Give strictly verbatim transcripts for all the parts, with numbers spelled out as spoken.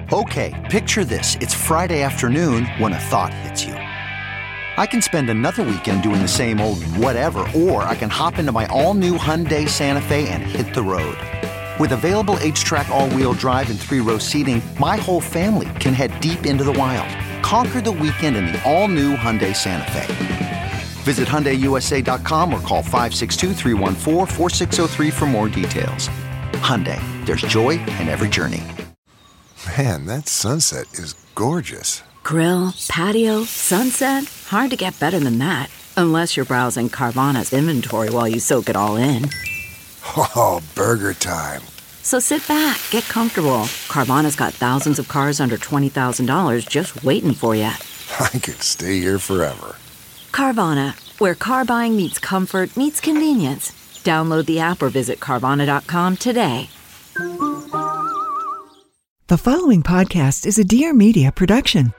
Okay, picture this. It's Friday afternoon when a thought hits you. I can spend another weekend doing the same old whatever, or I can hop into my all-new Hyundai Santa Fe and hit the road. With available H-Track all-wheel drive and three-row seating, my whole family can head deep into the wild. Conquer the weekend in the all-new Hyundai Santa Fe. Visit Hyundai U S A dot com or call five six two, three one four, four six zero three for more details. Hyundai, there's joy in every journey. Man, that sunset is gorgeous. Grill, patio, sunset. Hard to get better than that. Unless you're browsing Carvana's inventory while you soak it all in. Oh, burger time. So sit back, get comfortable. Carvana's got thousands of cars under twenty thousand dollars just waiting for you. I could stay here forever. Carvana, where car buying meets comfort, meets convenience. Download the app or visit Carvana dot com today. The following podcast is a Dear Media production.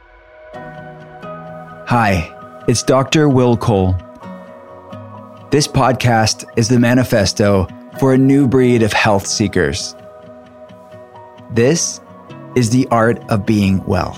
Hi, it's Doctor Will Cole. This podcast is the manifesto for a new breed of health seekers. This is the art of being well.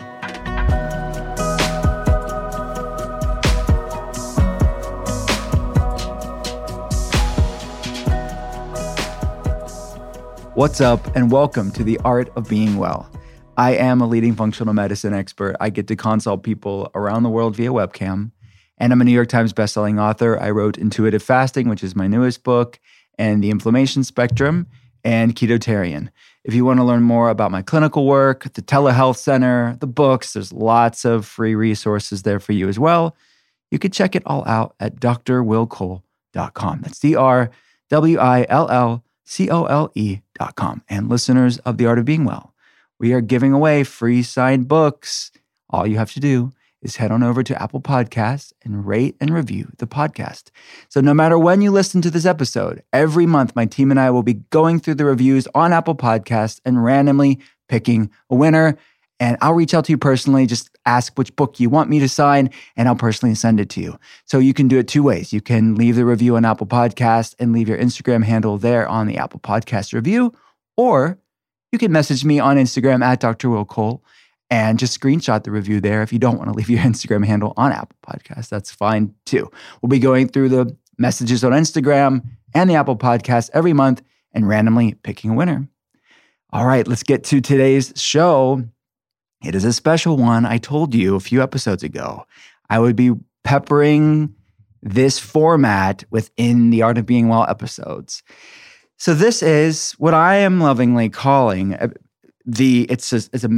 What's up, and welcome to the Art of Being Well. I am a leading functional medicine expert. I get to consult people around the world via webcam, and I'm a New York Times bestselling author. I wrote Intuitive Fasting, which is my newest book, and The Inflammation Spectrum, and Ketotarian. If you want to learn more about my clinical work, the telehealth center, the books, there's lots of free resources there for you as well. You can check it all out at D R will cole dot com. That's D R W I L L C O L E dot com. And listeners of The Art of Being Well, we are giving away free signed books. All you have to do is head on over to Apple Podcasts and rate and review the podcast. So no matter when you listen to this episode, every month my team and I will be going through the reviews on Apple Podcasts and randomly picking a winner. And I'll reach out to you personally, just ask which book you want me to sign, and I'll personally send it to you. So you can do it two ways. You can leave the review on Apple Podcasts and leave your Instagram handle there on the Apple Podcast review, or you can message me on Instagram at Doctor Will Cole and just screenshot the review there. If you don't want to leave your Instagram handle on Apple Podcasts, that's fine too. We'll be going through the messages on Instagram and the Apple Podcasts every month and randomly picking a winner. All right, let's get to today's show. It is a special one. I told you a few episodes ago I would be peppering this format within the Art of Being Well episodes. So this is what I am lovingly calling the, it's a, it's a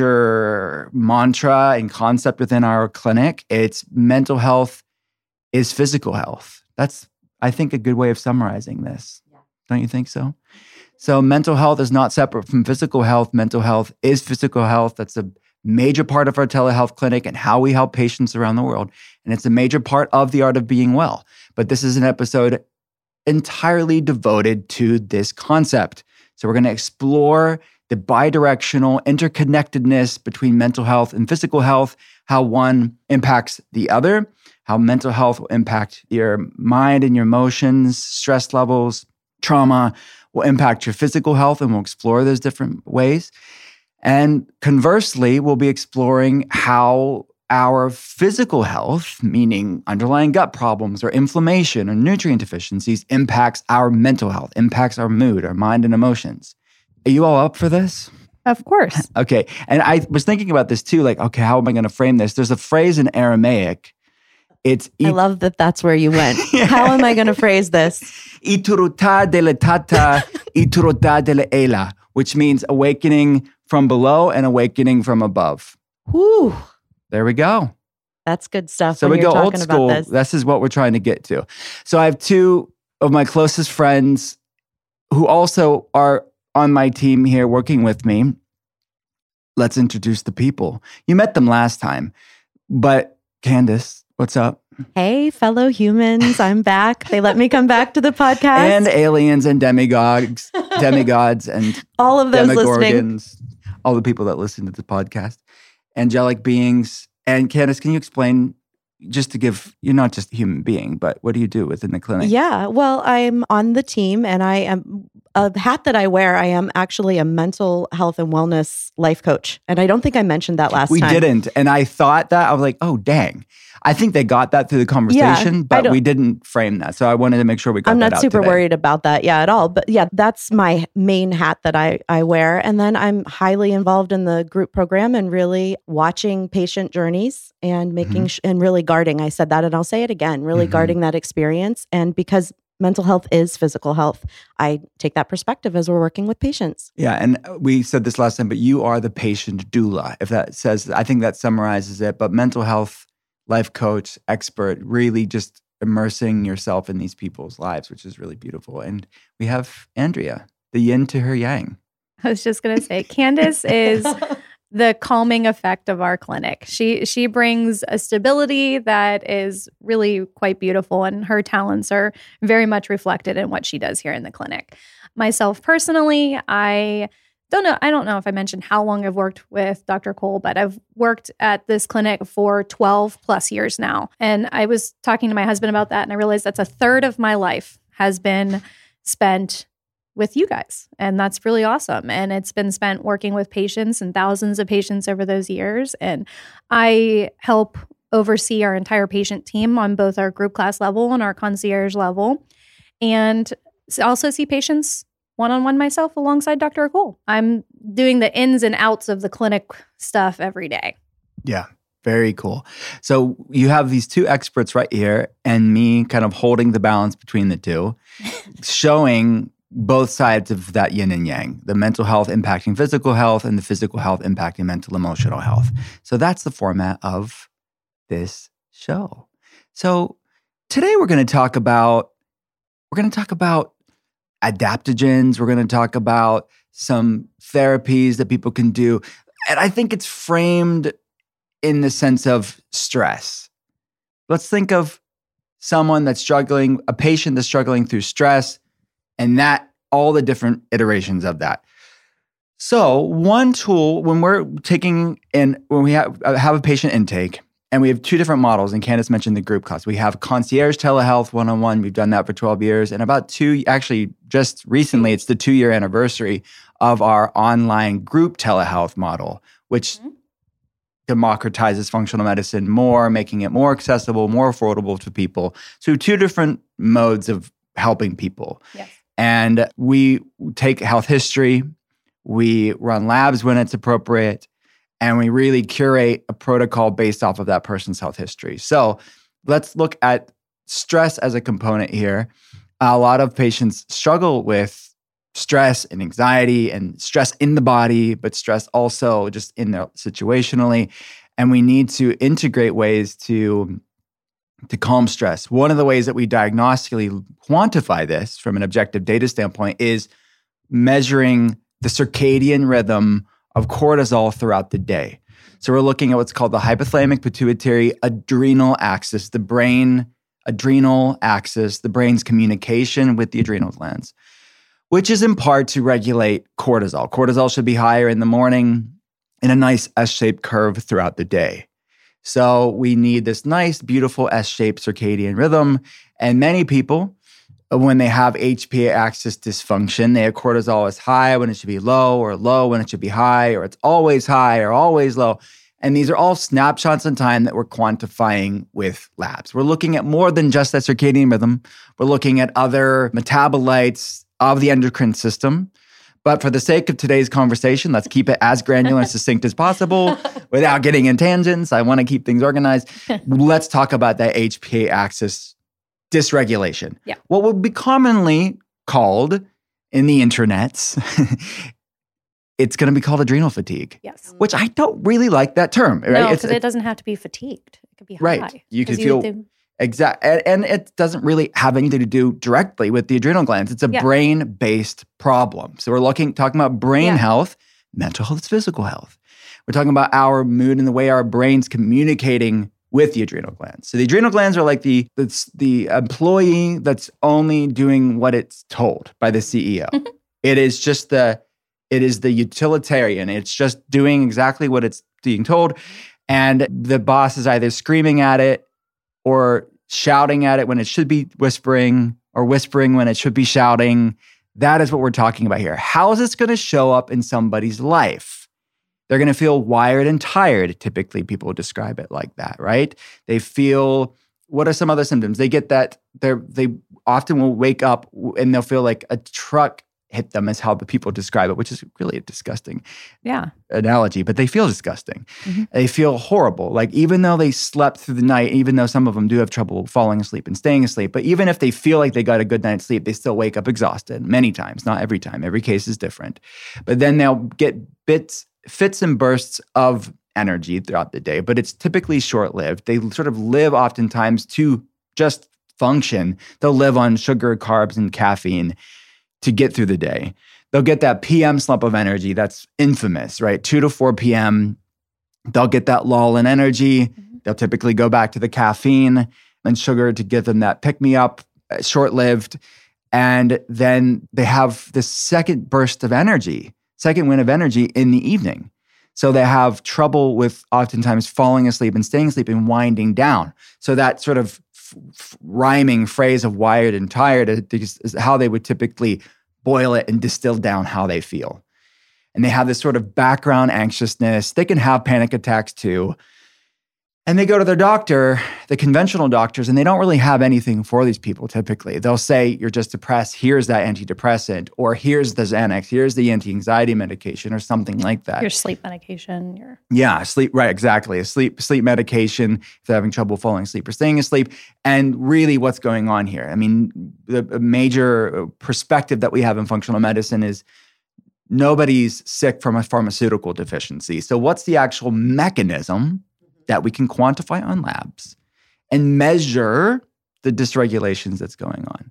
major mantra and concept within our clinic. It's mental health is physical health. That's, I think, a good way of summarizing this. Yeah. Don't you think so? So mental health is not separate from physical health. Mental health is physical health. That's a major part of our telehealth clinic and how we help patients around the world. And it's a major part of the Art of Being Well. But this is an episode entirely devoted to this concept. So we're going to explore the bidirectional interconnectedness between mental health and physical health, how one impacts the other, how mental health will impact your mind and your emotions, stress levels, trauma, will impact your physical health, and we'll explore those different ways. And conversely, we'll be exploring how our physical health, meaning underlying gut problems or inflammation or nutrient deficiencies, impacts our mental health, impacts our mood, our mind and emotions. Are you all up for this? Of course. Okay. And I was thinking about this too, like, okay, how am I going to frame this? There's a phrase in Aramaic. It's I love that that's where you went. Yeah. How am I going to phrase this? Ituruta de la tata, ituruta de la ela, which means awakening from below and awakening from above. Whew. There we go. That's good stuff. So when we you're go old talking school. about this. This is what we're trying to get to. So I have two of my closest friends who also are on my team here working with me. Let's introduce the people. You met them last time, but Candace, what's up? Hey, fellow humans, I'm back. They let me come back to the podcast. And aliens and demigods, demigods and all of those demogorgons, listening. All the people that listen to the podcast, angelic beings. And Candace, can you explain, just to give, you're not just a human being, but what do you do within the clinic? Yeah, well, I'm on the team and I am a hat that I wear, I am actually a mental health and wellness life coach. And I don't think I mentioned that last we time. We didn't. And I thought that, I was like, oh, dang. I think they got that through the conversation, Yeah, but we didn't frame that. So I wanted to make sure we got I'm that not out super today. worried about that, yeah, at all. But yeah, that's my main hat that I, I wear. And then I'm highly involved in the group program and really watching patient journeys and making Mm-hmm. sh- and really guarding. I said that and I'll say it again, really Mm-hmm. guarding that experience. And because mental health is physical health, I take that perspective as we're working with patients. Yeah, and we said this last time, but you are the patient doula. If that says, I think that summarizes it. But mental health, life coach, expert, really just immersing yourself in these people's lives, which is really beautiful. And we have Andrea, the yin to her yang. I was just going to say, Candace is the calming effect of our clinic. She she brings a stability that is really quite beautiful, and her talents are very much reflected in what she does here in the clinic. Myself personally, I don't know. I don't know if I mentioned how long I've worked with Doctor Cole, but I've worked at this clinic for twelve plus years now. And I was talking to my husband about that, and I realized that's a third of my life has been spent with you guys. And that's really awesome. And it's been spent working with patients and thousands of patients over those years. And I help oversee our entire patient team on both our group class level and our concierge level. And also see patients one-on-one myself alongside Doctor Cole. I'm doing the ins and outs of the clinic stuff every day. Yeah, very cool. So you have these two experts right here and me kind of holding the balance between the two, showing both sides of that yin and yang, the mental health impacting physical health and the physical health impacting mental emotional health. So that's the format of this show. So today we're going to talk about, we're going to talk about adaptogens. We're going to talk about some therapies that people can do. And I think it's framed in the sense of stress. Let's think of someone that's struggling, a patient that's struggling through stress, and that all the different iterations of that. So one tool, when we're taking in, when we have, have a patient intake, and we have two different models, and Candace mentioned the group class. We have concierge telehealth one-on-one. We've done that for twelve years. And about two, actually just recently, it's the two-year anniversary of our online group telehealth model, which mm-hmm. democratizes functional medicine more, making it more accessible, more affordable to people. So two different modes of helping people. Yes. And we take health history, we run labs when it's appropriate, and we really curate a protocol based off of that person's health history. So let's look at stress as a component here. A lot of patients struggle with stress and anxiety and stress in the body, but stress also just in their situationally. And we need to integrate ways to to calm stress. One of the ways that we diagnostically quantify this from an objective data standpoint is measuring the circadian rhythm of cortisol throughout the day. So we're looking at what's called the hypothalamic pituitary adrenal axis, the brain adrenal axis, the brain's communication with the adrenal glands, which is in part to regulate cortisol. Cortisol should be higher in the morning in a nice S-shaped curve throughout the day. So we need this nice, beautiful S-shaped circadian rhythm. And many people, when they have H P A axis dysfunction, they have cortisol is high when it should be low, or low when it should be high, or it's always high or always low. And these are all snapshots in time that we're quantifying with labs. We're looking at more than just that circadian rhythm. We're looking at other metabolites of the endocrine system. But for the sake of today's conversation, let's keep it as granular and succinct as possible without getting in tangents. I want to keep things organized. Let's talk about that H P A axis dysregulation. Yeah. What would be commonly called in the internets, it's going to be called adrenal fatigue. Yes. Which I don't really like that term. Right? No, It's- because it doesn't have to be fatigued. It could be high. Right. You could 'Cause feel do- exact, and, and it doesn't really have anything to do directly with the adrenal glands. It's a Yeah. brain-based problem. So we're looking talking about brain Yeah. health. Mental health is physical health. We're talking about our mood and the way our brain's communicating with the adrenal glands. So the adrenal glands are like the the, the employee that's only doing what it's told by the C E O. It is just the it is the utilitarian. It's just doing exactly what it's being told, and the boss is either screaming at it or shouting at it when it should be whispering, or whispering when it should be shouting. That is what we're talking about here. How is this going to show up in somebody's life? They're going to feel wired and tired. Typically, people describe it like that, right? They feel, what are some other symptoms? They get that, they're, they often will wake up and they'll feel like a truck hit them, is how the people describe it, which is really a disgusting yeah. analogy, but they feel disgusting. Mm-hmm. They feel horrible. Like even though they slept through the night, even though some of them do have trouble falling asleep and staying asleep, but even if they feel like they got a good night's sleep, they still wake up exhausted many times, not every time. Every case is different. But then they'll get bits, fits and bursts of energy throughout the day, but it's typically short-lived. They sort of live oftentimes to just function. They'll live on sugar, carbs, and caffeine to get through the day. They'll get that P M slump of energy that's infamous, right? two to four p.m., they'll get that lull in energy. Mm-hmm. They'll typically go back to the caffeine and sugar to give them that pick-me-up, uh, short-lived. And then they have this second burst of energy, second wind of energy in the evening. So they have trouble with oftentimes falling asleep and staying asleep and winding down. So that sort of f- f- rhyming phrase of wired and tired is, is how they would typically boil it and distill down how they feel. And they have this sort of background anxiousness. They can have panic attacks too. And they go to their doctor, the conventional doctors, and they don't really have anything for these people typically. They'll say, you're just depressed, here's that antidepressant, or here's the Xanax, here's the anti-anxiety medication, or something like that. Your sleep medication. Your Yeah, sleep, right, exactly. A sleep sleep medication if they're having trouble falling asleep or staying asleep. And really what's going on here? I mean, the major perspective that we have in functional medicine is nobody's sick from a pharmaceutical deficiency. So what's the actual mechanism that we can quantify on labs and measure the dysregulations that's going on?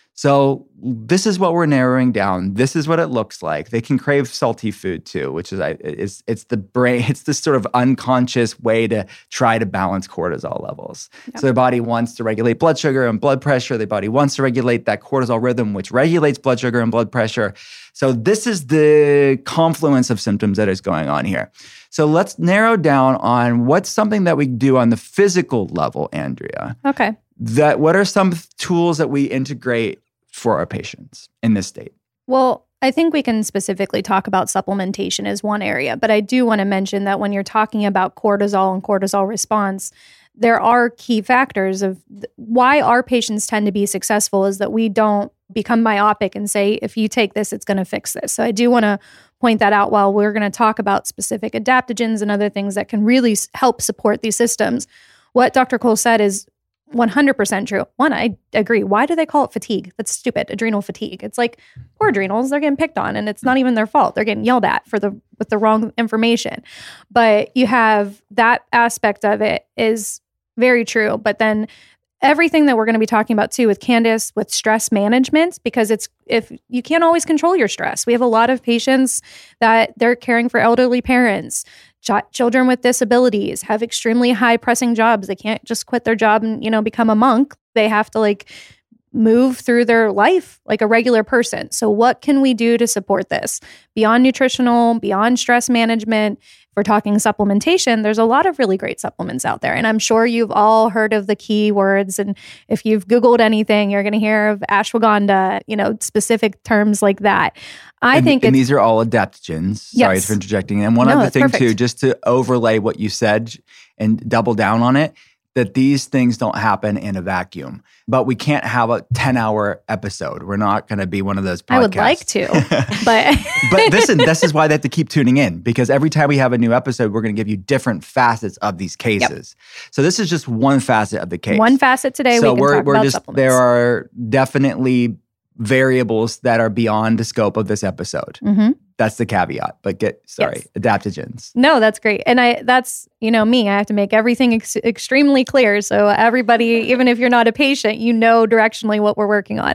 So this is what we're narrowing down. This is what it looks like. They can crave salty food too, which is it's it's the brain. It's this sort of unconscious way to try to balance cortisol levels. Yep. So their body wants to regulate blood sugar and blood pressure. Their body wants to regulate that cortisol rhythm, which regulates blood sugar and blood pressure. So this is the confluence of symptoms that is going on here. So let's narrow down on what's something that we do on the physical level, Andrea. Okay. That what are some tools that we integrate for our patients in this state? Well, I think we can specifically talk about supplementation as one area, but I do want to mention that when you're talking about cortisol and cortisol response, there are key factors of th- why our patients tend to be successful is that we don't become myopic and say, if you take this, it's going to fix this. So I do want to point that out while we're going to talk about specific adaptogens and other things that can really s- help support these systems. What Doctor Cole said is one hundred percent true. One, I agree. Why do they call it fatigue? That's stupid. Adrenal fatigue. It's like poor adrenals, they're getting picked on and it's not even their fault. They're getting yelled at for the with the wrong information. But you have that aspect of it is very true. But then everything that we're going to be talking about too with Candace, with stress management, because it's if you can't always control your stress. We have a lot of patients that they're caring for elderly parents. Ch- children with disabilities have extremely high pressing jobs. They can't just quit their job and, you know, become a monk. They have to like move through their life like a regular person. So what can we do to support this? Beyond nutritional, beyond stress management, if we're talking supplementation, there's a lot of really great supplements out there. And I'm sure you've all heard of the keywords. And if you've Googled anything, you're going to hear of ashwagandha, you know, specific terms like that. I and, think and it's, these are all adaptogens. Sorry yes. for interjecting. And one No, other thing perfect. too, just to overlay what you said and double down on it, that these things don't happen in a vacuum. But we can't have a ten-hour episode. We're not going to be one of those podcasts. I would like to, but but listen, this is why they have to keep tuning in, because every time we have a new episode, we're going to give you different facets of these cases. Yep. So this is just one facet of the case. One facet today. So we can we're, talk we're about just supplements. there are definitely variables that are beyond the scope of this episode. Mm-hmm. That's the caveat. But get sorry, Yes. adaptogens. No, that's great. And I that's, you know, me, I have to make everything ex- extremely clear. So everybody, even if you're not a patient, you know directionally what we're working on.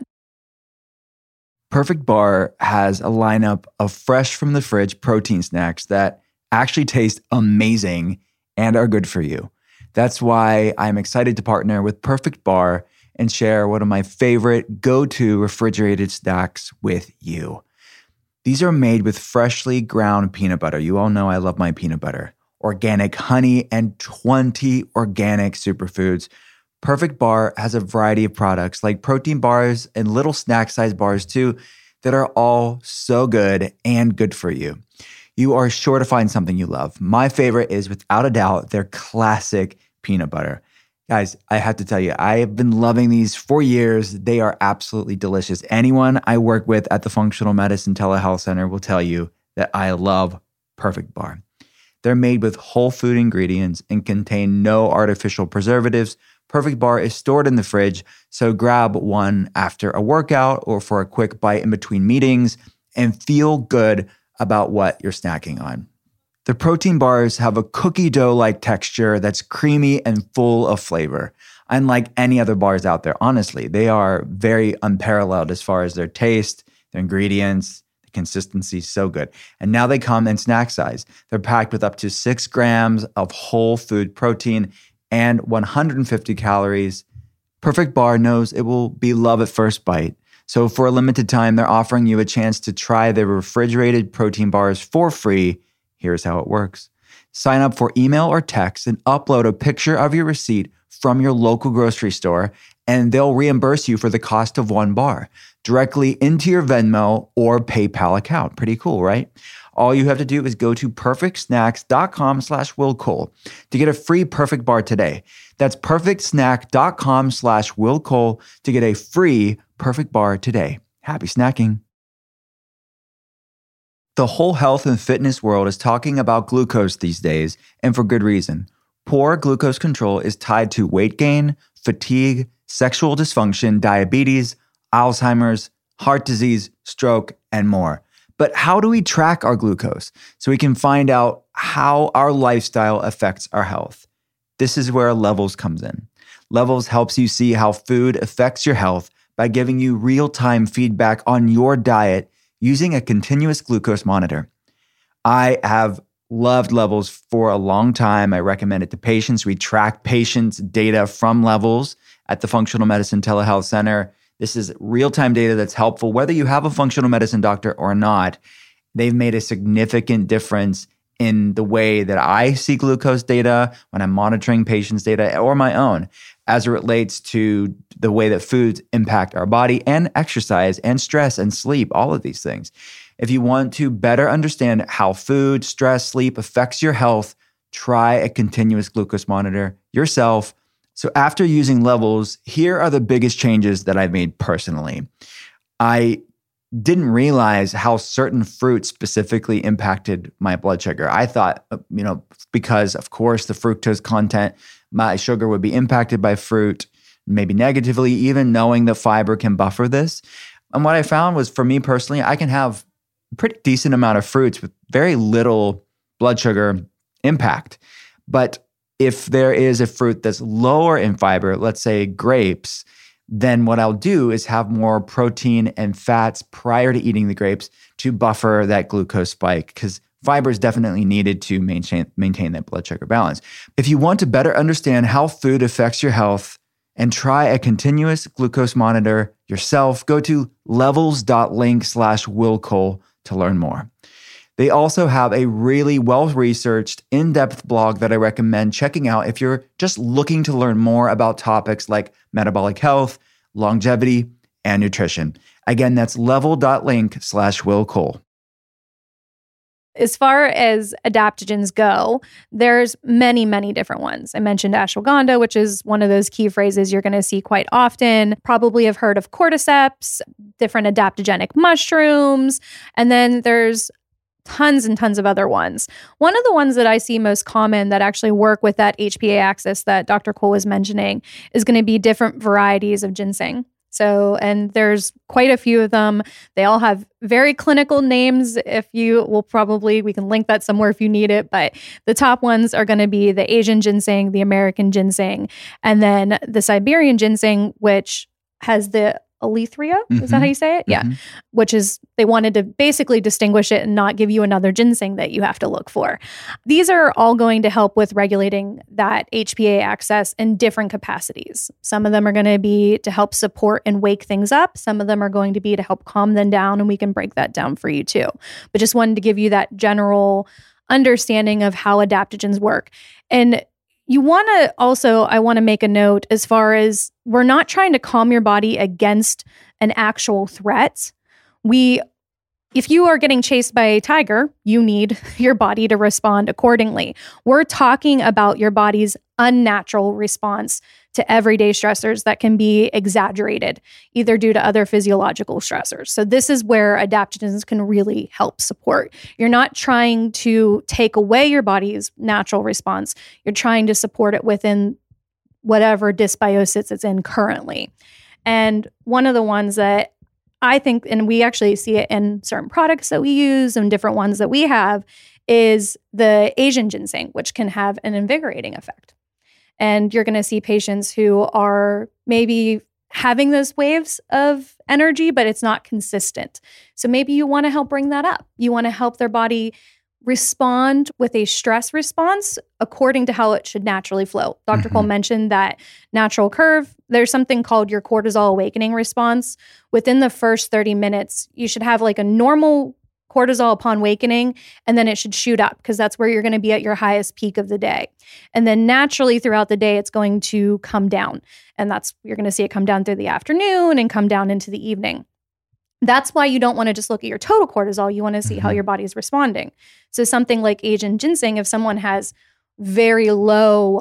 Perfect Bar has a lineup of fresh from the fridge protein snacks that actually taste amazing and are good for you. That's why I'm excited to partner with Perfect Bar and share one of my favorite go-to refrigerated snacks with you. These are made with freshly ground peanut butter. You all know I love my peanut butter. Organic honey and twenty organic superfoods. Perfect Bar has a variety of products like protein bars and little snack size bars too that are all so good and good for you. You are sure to find something you love. My favorite is, without a doubt, their classic peanut butter. Guys, I have to tell you, I have been loving these for years. They are absolutely delicious. Anyone I work with at the Functional Medicine Telehealth Center will tell you that I love Perfect Bar. They're made with whole food ingredients and contain no artificial preservatives. Perfect Bar is stored in the fridge, so grab one after a workout or for a quick bite in between meetings and feel good about what you're snacking on. The protein bars have a cookie dough-like texture that's creamy and full of flavor. Unlike any other bars out there, honestly, they are very unparalleled as far as their taste, their ingredients, the consistency, so good. And now they come in snack size. They're packed with up to six grams of whole food protein and one hundred fifty calories. Perfect Bar knows it will be love at first bite. So for a limited time, they're offering you a chance to try their refrigerated protein bars for free. Here's how it works. Sign up for email or text and upload a picture of your receipt from your local grocery store, and they'll reimburse you for the cost of one bar directly into your Venmo or PayPal account. Pretty cool, right? All you have to do is go to perfectsnacks.com slash Will Cole to get a free Perfect Bar today. That's perfectsnack.com slash Will Cole to get a free Perfect Bar today. Happy snacking. The whole health and fitness world is talking about glucose these days, and for good reason. Poor glucose control is tied to weight gain, fatigue, sexual dysfunction, diabetes, Alzheimer's, heart disease, stroke, and more. But how do we track our glucose so we can find out how our lifestyle affects our health? This is where Levels comes in. Levels helps you see how food affects your health by giving you real-time feedback on your diet using a continuous glucose monitor. I have loved Levels for a long time. I recommend it to patients. We track patients' data from Levels at the Functional Medicine Telehealth Center. This is real-time data that's helpful whether you have a functional medicine doctor or not. They've made a significant difference in the way that I see glucose data when I'm monitoring patients' data or my own as it relates to the way that foods impact our body and exercise and stress and sleep, all of these things. If you want to better understand how food, stress, sleep affects your health, try a continuous glucose monitor yourself. So after using Levels, here are the biggest changes that I've made personally. I didn't realize how certain fruits specifically impacted my blood sugar. I thought, you know, because of course the fructose content, my sugar would be impacted by fruit, maybe negatively, even knowing that fiber can buffer this. And what I found was, for me personally, I can have a pretty decent amount of fruits with very little blood sugar impact. But if there is a fruit that's lower in fiber, let's say grapes, then what I'll do is have more protein and fats prior to eating the grapes to buffer that glucose spike, because fiber is definitely needed to maintain, maintain that blood sugar balance. If you want to better understand how food affects your health and try a continuous glucose monitor yourself, go to levels.link slash Will Cole to learn more. They also have a really well-researched, in-depth blog that I recommend checking out if you're just looking to learn more about topics like metabolic health, longevity, and nutrition. Again, that's level.link slash Will Cole. As far as adaptogens go, there's many, many different ones. I mentioned ashwagandha, which is one of those key phrases you're going to see quite often. Probably have heard of cordyceps, different adaptogenic mushrooms, and then there's tons and tons of other ones. One of the ones that I see most common that actually work with that H P A axis that Doctor Cole was mentioning is going to be different varieties of ginseng. So, and there's quite a few of them. They all have very clinical names. If you will probably, we can link that somewhere if you need it. But the top ones are going to be the Asian ginseng, the American ginseng, and then the Siberian ginseng, which has the Eleutheria, mm-hmm. is that how you say it? Mm-hmm. Yeah. Which is, they wanted to basically distinguish it and not give you another ginseng that you have to look for. These are all going to help with regulating that H P A axis in different capacities. Some of them are going to be to help support and wake things up. Some of them are going to be to help calm them down, and we can break that down for you too. But just wanted to give you that general understanding of how adaptogens work. And you want to also, I want to make a note as far as we're not trying to calm your body against an actual threat. we If you are getting chased by a tiger, you need your body to respond accordingly. We're talking about your body's unnatural response to everyday stressors that can be exaggerated, either due to other physiological stressors. So this is where adaptogens can really help support. You're not trying to take away your body's natural response. You're trying to support it within whatever dysbiosis it's in currently. And one of the ones that I think, and we actually see it in certain products that we use and different ones that we have, is the Asian ginseng, which can have an invigorating effect. And you're going to see patients who are maybe having those waves of energy, but it's not consistent. So maybe you want to help bring that up. You want to help their body respond with a stress response according to how it should naturally flow. Doctor Mm-hmm. Cole mentioned that natural curve. There's something called your cortisol awakening response. Within the first thirty minutes, you should have like a normal cortisol upon awakening, and then it should shoot up because that's where you're going to be at your highest peak of the day. And then naturally throughout the day, it's going to come down. And that's, you're going to see it come down through the afternoon and come down into the evening. That's why you don't want to just look at your total cortisol. You want to see mm-hmm. how your body is responding. So something like Asian ginseng, if someone has very low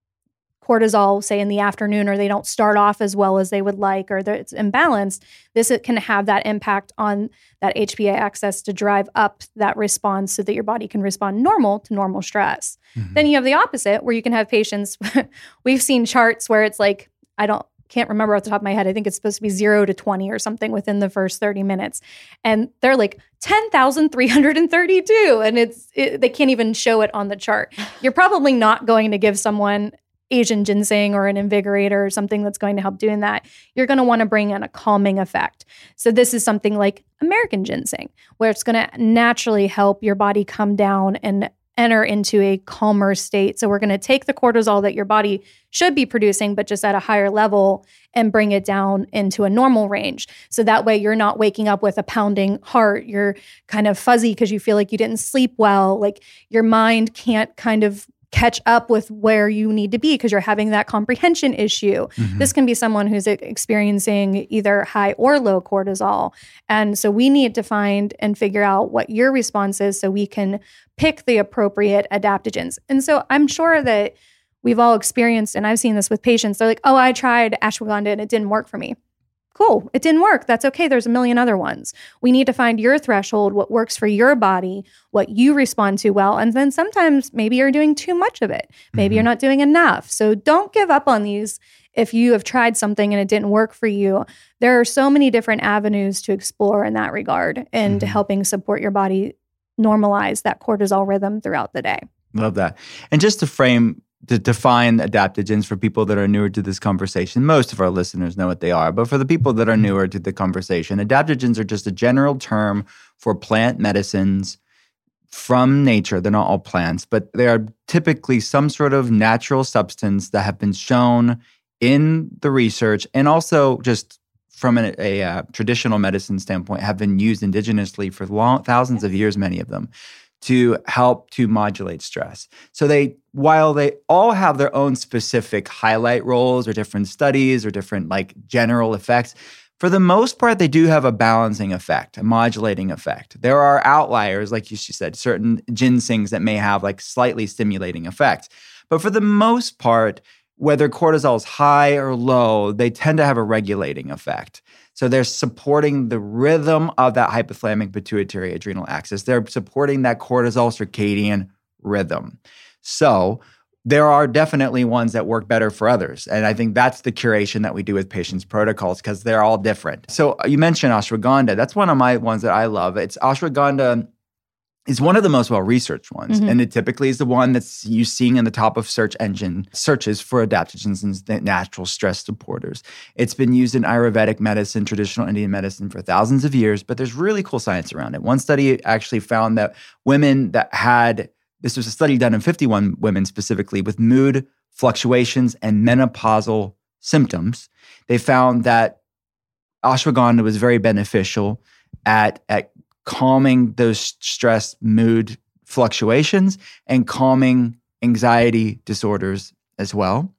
cortisol, say in the afternoon, or they don't start off as well as they would like, or it's imbalanced, this can have that impact on that H P A axis to drive up that response so that your body can respond normal to normal stress. Mm-hmm. Then you have the opposite, where you can have patients, we've seen charts where it's like, I don't, can't remember off the top of my head. I think it's supposed to be zero to twenty or something within the first thirty minutes. And they're like ten thousand three hundred thirty-two. And it's it, they can't even show it on the chart. You're probably not going to give someone Asian ginseng or an invigorator or something that's going to help doing that. You're going to want to bring in a calming effect. So this is something like American ginseng, where it's going to naturally help your body come down and enter into a calmer state. So we're going to take the cortisol that your body should be producing, but just at a higher level, and bring it down into a normal range. So that way you're not waking up with a pounding heart. You're kind of fuzzy because you feel like you didn't sleep well. Like your mind can't kind of catch up with where you need to be because you're having that comprehension issue. Mm-hmm. This can be someone who's experiencing either high or low cortisol. And so we need to find and figure out what your response is so we can pick the appropriate adaptogens. And so I'm sure that we've all experienced, and I've seen this with patients, they're like, oh, I tried ashwagandha and it didn't work for me. Cool. It didn't work. That's okay. There's a million other ones. We need to find your threshold, what works for your body, what you respond to well. And then sometimes maybe you're doing too much of it. Maybe mm-hmm. you're not doing enough. So don't give up on these if you have tried something and it didn't work for you. There are so many different avenues to explore in that regard and mm-hmm. helping support your body normalize that cortisol rhythm throughout the day. Love that. And just to frame to define adaptogens for people that are newer to this conversation. Most of our listeners know what they are, but for the people that are newer to the conversation, adaptogens are just a general term for plant medicines from nature. They're not all plants, but they are typically some sort of natural substance that have been shown in the research and also just from a, a uh, traditional medicine standpoint have been used indigenously for long, thousands of years, many of them, to help to modulate stress. So they, while they all have their own specific highlight roles or different studies or different like general effects, for the most part, they do have a balancing effect, a modulating effect. There are outliers, like you said, certain ginsengs that may have like slightly stimulating effects. But for the most part, whether cortisol is high or low, they tend to have a regulating effect. So they're supporting the rhythm of that hypothalamic pituitary adrenal axis. They're supporting that cortisol circadian rhythm. So there are definitely ones that work better for others. And I think that's the curation that we do with patients' protocols because they're all different. So you mentioned ashwagandha. That's one of my ones that I love. It's ashwagandha is one of the most well-researched ones. Mm-hmm. And it typically is the one that's you seeing in the top of search engine searches for adaptogens and natural stress supporters. It's been used in Ayurvedic medicine, traditional Indian medicine for thousands of years, but there's really cool science around it. One study actually found that women that had, this was a study done in fifty-one women specifically with mood fluctuations and menopausal symptoms. They found that ashwagandha was very beneficial at, at calming those stress mood fluctuations and calming anxiety disorders as well.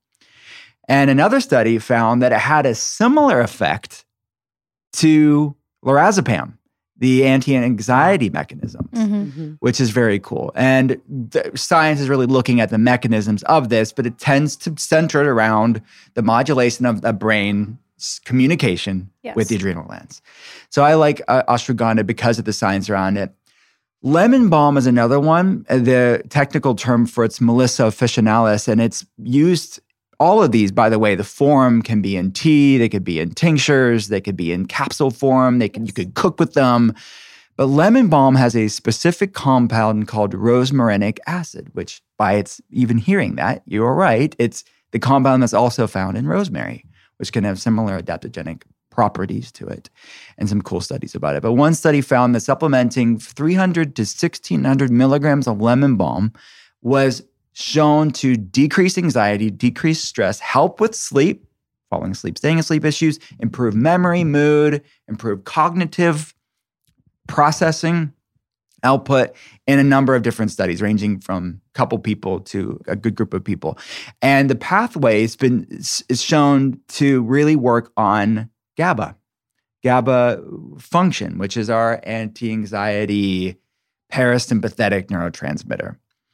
And another study found that it had a similar effect to lorazepam. the anti-anxiety mechanisms, Mm-hmm. which is very cool. And the science is really looking at the mechanisms of this, but it tends to center it around the modulation of the brain's communication Yes. with the adrenal glands. So I like uh, ashwagandha because of the science around it. Lemon balm is another one. Uh, The technical term for it's Melissa officinalis, and it's used. All of these, by the way, the form can be in tea, they could be in tinctures, they could be in capsule form, they can you could cook with them. But lemon balm has a specific compound called rosmarinic acid, which by its even hearing that, you are right, it's the compound that's also found in rosemary, which can have similar adaptogenic properties to it, and some cool studies about it. But one study found that supplementing three hundred to sixteen hundred milligrams of lemon balm was shown to decrease anxiety, decrease stress, help with sleep, falling asleep, staying asleep issues, improve memory, mood, improve cognitive processing output in a number of different studies, ranging from a couple people to a good group of people. And the pathway has been is shown to really work on GABA, GABA function, which is our anti-anxiety parasympathetic neurotransmitter.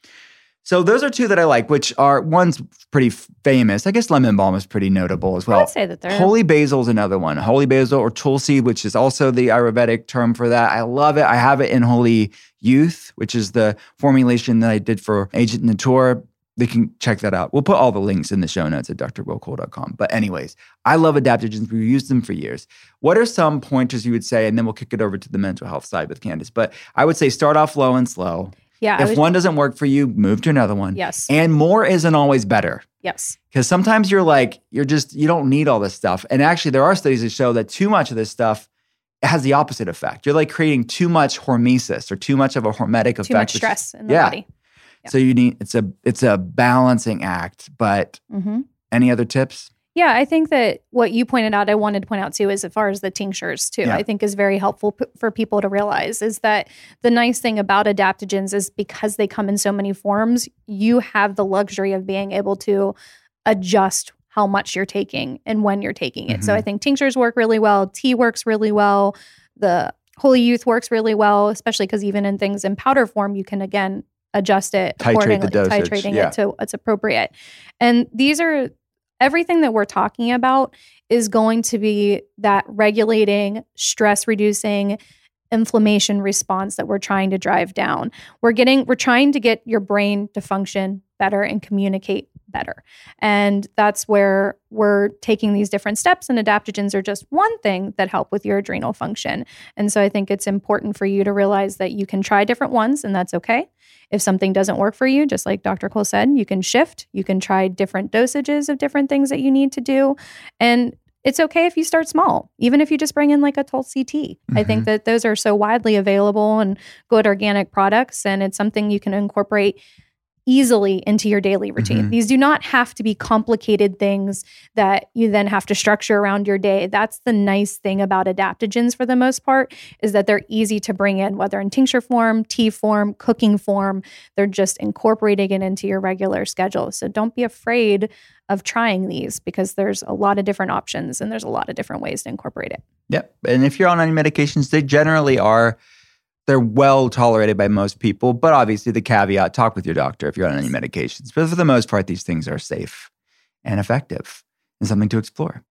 So those are two that I like, which are, one's pretty f- famous. I guess lemon balm is pretty notable as well. I would say that they're... Holy basil is another one. Holy basil or tulsi, which is also the Ayurvedic term for that. I love it. I have it in Holy Youth, which is the formulation that I did for Agent Nature. They can check that out. We'll put all the links in the show notes at d r will cole dot com. But anyways, I love adaptogens. We've used them for years. What are some pointers you would say? And then we'll kick it over to the mental health side with Candace. But I would say start off low and slow. Yeah. If would, one doesn't work for you, move to another one. Yes. And more isn't always better. Yes. Because sometimes you're like, you're just, you don't need all this stuff. And actually, there are studies that show that too much of this stuff has the opposite effect. You're like creating too much hormesis or too much of a hormetic effect. Too much which, stress in the yeah. body. Yeah. So you need, it's a, it's a balancing act. But Mm-hmm. any other tips? Yeah, I think that what you pointed out, I wanted to point out too, is as far as the tinctures too, Yeah. I think is very helpful p- for people to realize is that the nice thing about adaptogens is because they come in so many forms, you have the luxury of being able to adjust how much you're taking and when you're taking it. Mm-hmm. So I think tinctures work really well. Tea works really well. The Holy Youth works really well, especially because even in things in powder form, you can again adjust it Titrate accordingly, the dosage, titrating yeah. it to what's appropriate. And these are everything that we're talking about is going to be that regulating, stress reducing, inflammation response that we're trying to drive down. We're getting, we're trying to get your brain to function better and communicate better. And that's where we're taking these different steps, and adaptogens are just one thing that help with your adrenal function. And so I think it's important for you to realize that you can try different ones, and that's okay. If something doesn't work for you, just like Doctor Cole said, you can shift. You can try different dosages of different things that you need to do. And it's okay if you start small, even if you just bring in like a Tulsi tea. Mm-hmm. I think that those are so widely available and good organic products, and it's something you can incorporate easily into your daily routine. Mm-hmm. These do not have to be complicated things that you then have to structure around your day. That's the nice thing about adaptogens for the most part, is that they're easy to bring in, whether in tincture form, tea form, cooking form. They're just incorporating it into your regular schedule. So don't be afraid of trying these, because there's a lot of different options and there's a lot of different ways to incorporate it. Yep. And if you're on any medications, they generally are, they're well tolerated by most people, but obviously the caveat, talk with your doctor if you're on any medications. But for the most part, these things are safe and effective and something to explore.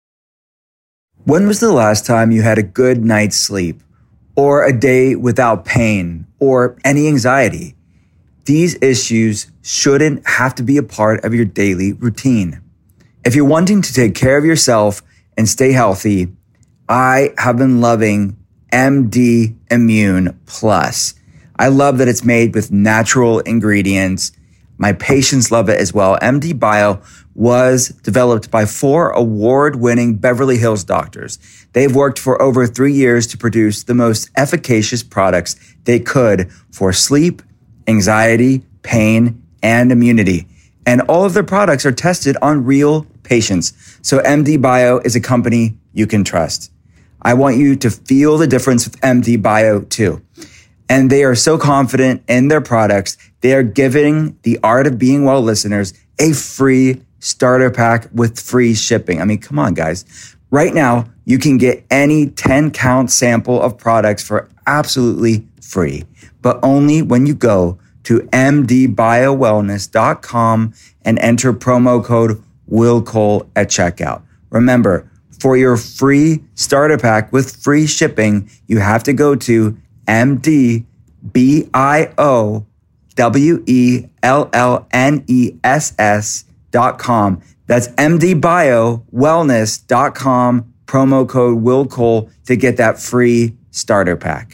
When was the last time you had a good night's sleep, or a day without pain or any anxiety? These issues shouldn't have to be a part of your daily routine. If you're wanting to take care of yourself and stay healthy, I have been loving M D Immune Plus. I love that it's made with natural ingredients. My patients love it as well. M D Bio was developed by four award-winning Beverly Hills doctors. They've worked for over three years to produce the most efficacious products they could for sleep, anxiety, pain, and immunity. And all of their products are tested on real patients. So M D Bio is a company you can trust. I want you to feel the difference with M D Bio too. And they are so confident in their products, they are giving the Art of Being Well listeners a free starter pack with free shipping. I mean, come on, guys. Right now, you can get any ten count sample of products for absolutely free, but only when you go to m d bio wellness dot com and enter promo code WILLCOLE at checkout. Remember, for your free starter pack with free shipping, you have to go to m d bio wellness dot com. That's m d bio wellness dot com, promo code WILLCOLE to get that free starter pack.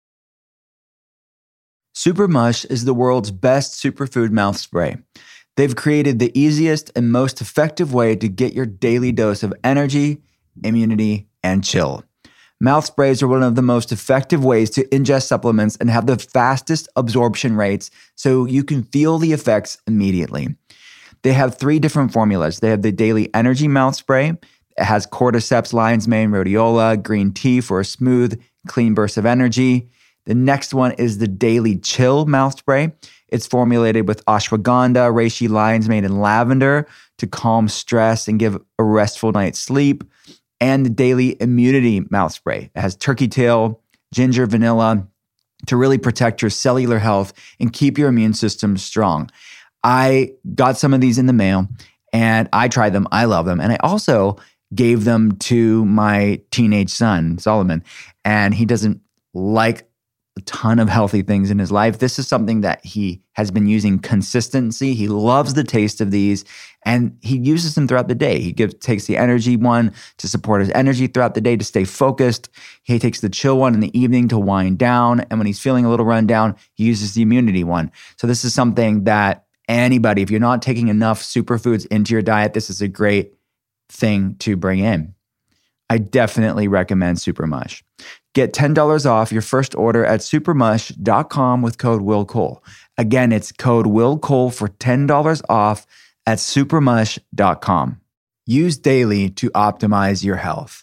Supermush is the world's best superfood mouth spray. They've created the easiest and most effective way to get your daily dose of energy, immunity, and chill. Mouth sprays are one of the most effective ways to ingest supplements and have the fastest absorption rates so you can feel the effects immediately. They have three different formulas. They have the Daily Energy Mouth Spray. It has cordyceps, lion's mane, rhodiola, green tea for a smooth, clean burst of energy. The next one is the Daily Chill Mouth Spray. It's formulated with ashwagandha, reishi, lion's mane, and lavender to calm stress and give a restful night's sleep. And the Daily Immunity Mouth Spray. It has turkey tail, ginger, vanilla to really protect your cellular health and keep your immune system strong. I got some of these in the mail and I tried them. I love them. And I also gave them to my teenage son, Solomon, and he doesn't like a ton of healthy things in his life. This is something that he has been using consistency. He loves the taste of these and he uses them throughout the day. He gives, takes the energy one to support his energy throughout the day to stay focused. He takes the chill one in the evening to wind down. And when he's feeling a little run down, he uses the immunity one. So this is something that anybody, if you're not taking enough superfoods into your diet, this is a great thing to bring in. I definitely recommend Supermush. Get ten dollars off your first order at supermush dot com with code WILLCOLE. Again, it's code WILLCOLE for ten dollars off at supermush dot com. Use daily to optimize your health.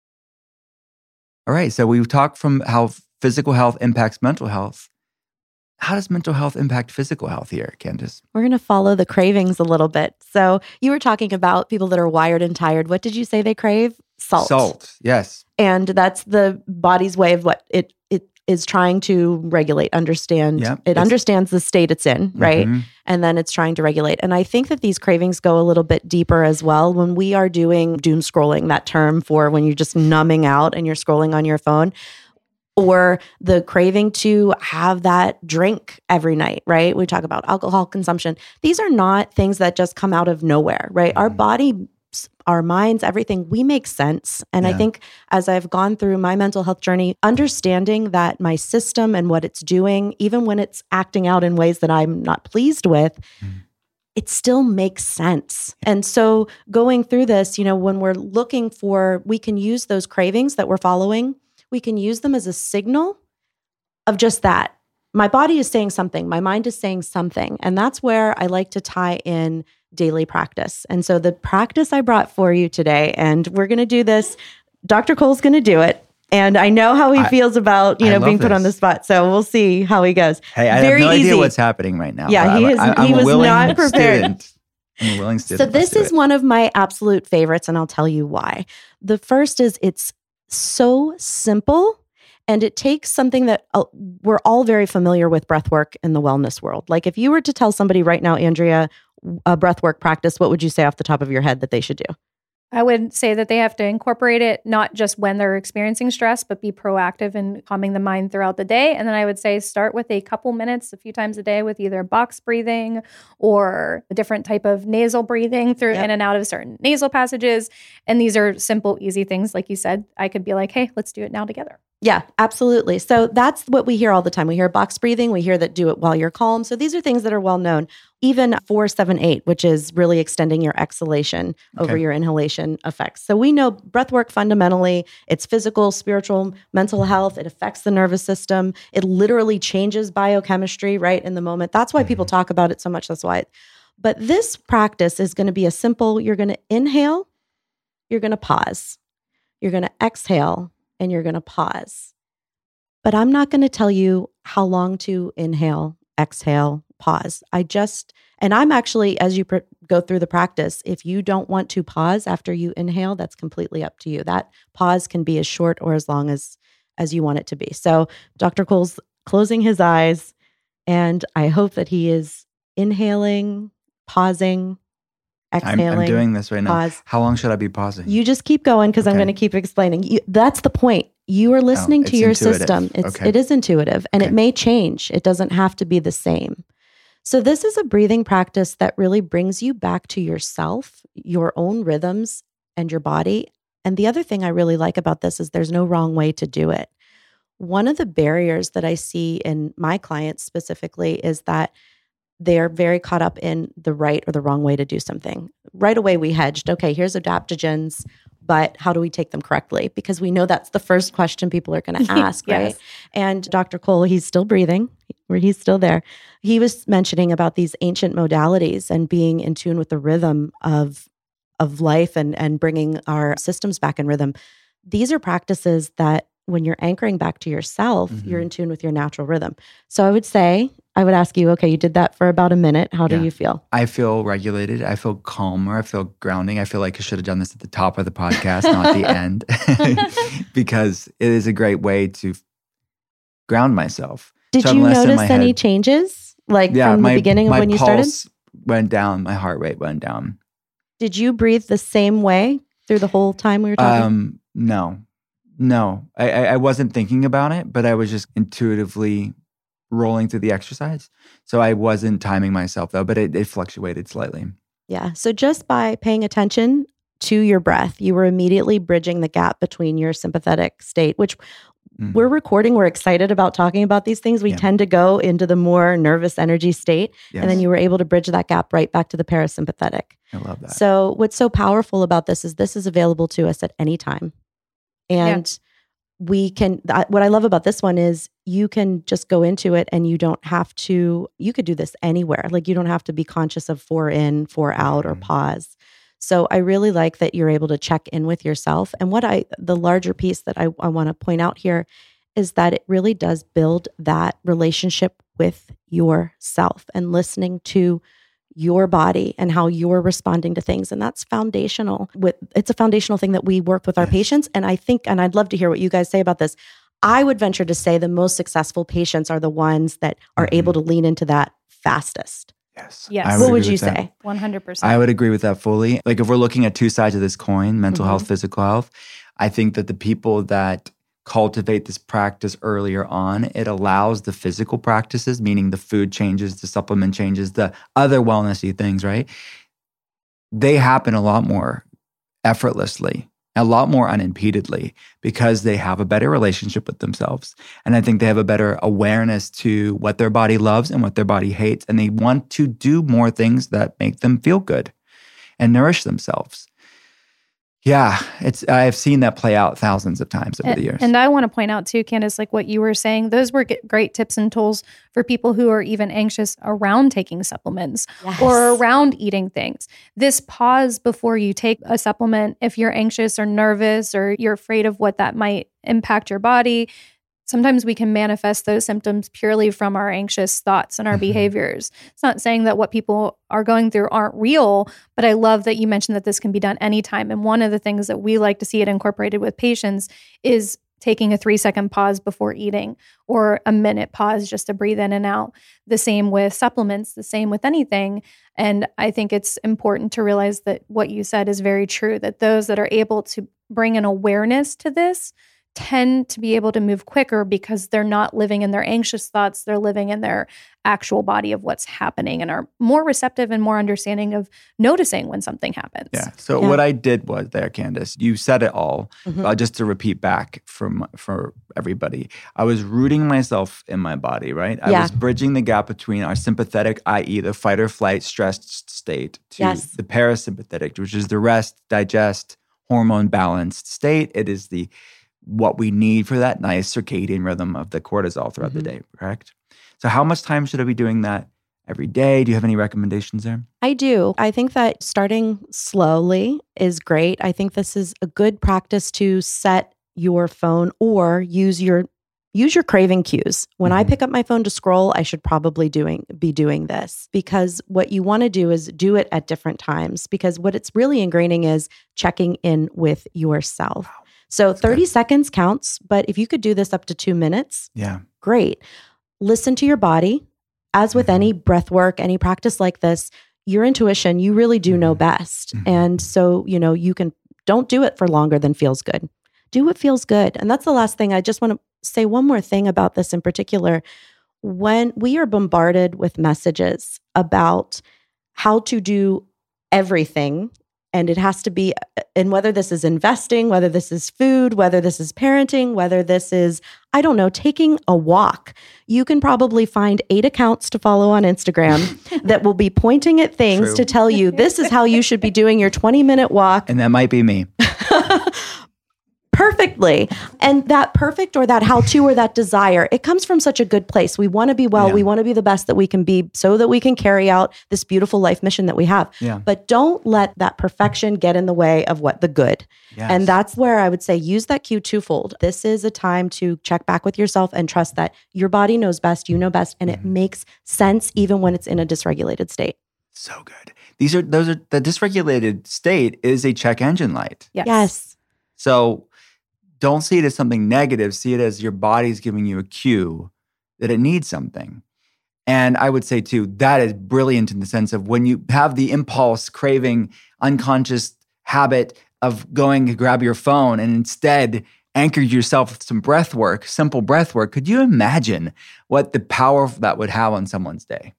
All right, so we've talked from how physical health impacts mental health. How does mental health impact physical health here, Candace? We're going to follow the cravings a little bit. So you were talking about people that are wired and tired. What did you say they crave? Salt. Salt, yes. And that's the body's way of what it it is trying to regulate, understand. Yep, it understands the state it's in, right? Mm-hmm. And then it's trying to regulate. And I think that these cravings go a little bit deeper as well. When we are doing doom scrolling, that term for when you're just numbing out and you're scrolling on your phone, or the craving to have that drink every night, right? We talk about alcohol consumption. These are not things that just come out of nowhere, right? Mm-hmm. Our body, our minds, everything, we make sense. And yeah. I think as I've gone through my mental health journey, understanding that my system and what it's doing, even when it's acting out in ways that I'm not pleased with, mm-hmm. it still makes sense. And so going through this, you know, when we're looking for, we can use those cravings that we're following, we can use them as a signal of just that. My body is saying something, my mind is saying something. And that's where I like to tie in daily practice. And so the practice I brought for you today, and we're going to do this, Doctor Cole's going to do it. And I know how he I, feels about, you know, being put this. on the spot. So we'll see how he goes. Hey, I Very have no easy. idea what's happening right now. Yeah, he, is, I'm, I'm he was not prepared. Student. I'm a willing student. So this Let's is do it. one of my absolute favorites, and I'll tell you why. The first is it's so simple, and it takes something that uh, we're all very familiar with, breath work in the wellness world. Like if you were to tell somebody right now, Andrea, a breath work practice, what would you say off the top of your head that they should do? I would say that they have to incorporate it not just when they're experiencing stress, but be proactive in calming the mind throughout the day. And then I would say start with a couple minutes a few times a day with either box breathing or a different type of nasal breathing through yep. in and out of certain nasal passages. And these are simple, easy things. Like you said, I could be like, hey, let's do it now together. Yeah, absolutely. So that's what we hear all the time. We hear box breathing. We hear that do it while you're calm. So these are things that are well known. Even four seven eight, which is really extending your exhalation okay. over your inhalation effects. So we know breath work fundamentally, it's physical, spiritual, mental health. It affects the nervous system. It literally changes biochemistry right in the moment. That's why mm-hmm. people talk about it so much. That's why. But this practice is going to be a simple, you're going to inhale, you're going to pause, you're going to exhale, and you're going to pause. But I'm not going to tell you how long to inhale, exhale, pause. I just, and I'm actually, as you pr- go through the practice, if you don't want to pause after you inhale, that's completely up to you. That pause can be as short or as long as, as you want it to be. So Doctor Cole's closing his eyes, and I hope that he is inhaling, pausing, exhaling. I'm, I'm doing this right now. Pause. How long should I be pausing? You just keep going because I'm Okay. going to keep explaining. You, that's the point. You are listening Oh, to it's your intuitive. system. It's Okay. it is intuitive, and Okay. it may change. It doesn't have to be the same. So this is a breathing practice that really brings you back to yourself, your own rhythms, and your body. And the other thing I really like about this is there's no wrong way to do it. One of the barriers that I see in my clients specifically is that they're very caught up in the right or the wrong way to do something. Right away, we hedged, okay, here's adaptogens, but how do we take them correctly? Because we know that's the first question people are going to ask, Yes. right? And Doctor Cole, he's still breathing, where he's still there. He was mentioning about these ancient modalities and being in tune with the rhythm of, of life and, and bringing our systems back in rhythm. These are practices that when you're anchoring back to yourself, Mhm. you're in tune with your natural rhythm. So I would say, I would ask you, okay, you did that for about a minute. How do Yeah. you feel? I feel regulated. I feel calmer. I feel grounding. I feel like I should have done this at the top of the podcast, not the end, because it is a great way to ground myself. Did So I'm you less in notice my any head. changes? Like Yeah, from my, the beginning of my when you started? pulse went down. My heart rate went down. Did you breathe the same way through the whole time we were talking? Um, no, no, I, I I wasn't thinking about it, but I was just intuitively rolling through the exercise. So I wasn't timing myself though, but it, it fluctuated slightly. Yeah. So just by paying attention to your breath, you were immediately bridging the gap between your sympathetic state, which Mhm. we're recording. We're excited about talking about these things. We Yeah. tend to go into the more nervous energy state. Yes. And then you were able to bridge that gap right back to the parasympathetic. I love that. So what's so powerful about this is this is available to us at any time. And we can, th- what I love about this one is you can just go into it and you don't have to, you could do this anywhere. Like you don't have to be conscious of four in, four out, or Mhm. pause. So I really like that you're able to check in with yourself. And what I, the larger piece that I, I want to point out here is that it really does build that relationship with yourself and listening to your body and how you're responding to things. And that's foundational. With it's a foundational thing that we work with our Yes. patients. And I think, and I'd love to hear what you guys say about this. I would venture to say the most successful patients are the ones that are Mhm. able to lean into that fastest. Yes. Yes. I What agree would you with that. say? one hundred percent. I would agree with that fully. Like if we're looking at two sides of this coin, mental Mhm. health, physical health, I think that the people that cultivate this practice earlier on, it allows the physical practices, meaning the food changes, the supplement changes, the other wellnessy things, right? They happen a lot more effortlessly, a lot more unimpededly because they have a better relationship with themselves. And I think they have a better awareness to what their body loves and what their body hates. And they want to do more things that make them feel good and nourish themselves. Yeah, it's I've seen that play out thousands of times over and, the years. And I want to point out too, Candace, like what you were saying, those were g- great tips and tools for people who are even anxious around taking supplements or around eating things. This pause before you take a supplement, if you're anxious or nervous or you're afraid of what that might impact your body, sometimes we can manifest those symptoms purely from our anxious thoughts and our Mhm. behaviors. It's not saying that what people are going through aren't real, but I love that you mentioned that this can be done anytime. And one of the things that we like to see it incorporated with patients is taking a three second pause before eating or a minute pause just to breathe in and out. The same with supplements, the same with anything. And I think it's important to realize that what you said is very true, that those that are able to bring an awareness to this tend to be able to move quicker because they're not living in their anxious thoughts. They're living in their actual body of what's happening and are more receptive and more understanding of noticing when something happens. Yeah. So Yeah. what I did was there, Candace, you said it all. Mhm. Uh, just to repeat back from for everybody, I was rooting myself in my body, right? I Yeah. was bridging the gap between our sympathetic, that is, the fight or flight stressed state, to Yes. the parasympathetic, which is the rest, digest, hormone balanced state. It is the what we need for that nice circadian rhythm of the cortisol throughout Mhm. the day, correct? So how much time should I be doing that every day? Do you have any recommendations there? I do. I think that starting slowly is great. I think this is a good practice to set your phone or use your use your craving cues. When mm-hmm. I pick up my phone to scroll, I should probably doing be doing this, because what you want to do is do it at different times, because what it's really ingraining is checking in with yourself. Wow. So That's thirty good. Seconds counts, but if you could do this up to two minutes, yeah, great. Listen to your body. As with mm-hmm. any breath work, any practice like this, your intuition, you really do mm-hmm. know best. Mm-hmm. And so, you know, you can, don't do it for longer than feels good. Do what feels good. And that's the last thing. I just want to say one more thing about this in particular. When we are bombarded with messages about how to do everything, and it has to be, and whether this is investing, whether this is food, whether this is parenting, whether this is, I don't know, taking a walk, you can probably find eight accounts to follow on Instagram that will be pointing at things True. To tell you, this is how you should be doing your twenty minute walk. And that might be me. Perfectly. And that perfect or that how-to or that desire, it comes from such a good place. We want to be well. Yeah. We want to be the best that we can be so that we can carry out this beautiful life mission that we have. Yeah. But don't let that perfection get in the way of what the good. Yes. And that's where I would say use that cue twofold. This is a time to check back with yourself and trust that your body knows best, you know best, and mm-hmm. it makes sense even when it's in a dysregulated state. So good. These are, those are, the dysregulated state is a check engine light. Yes. yes. So don't see it as something negative. See it as your body's giving you a cue that it needs something. And I would say, too, that is brilliant in the sense of when you have the impulse, craving, unconscious habit of going to grab your phone and instead anchor yourself with some breath work, simple breath work. Could you imagine what the power that would have on someone's day?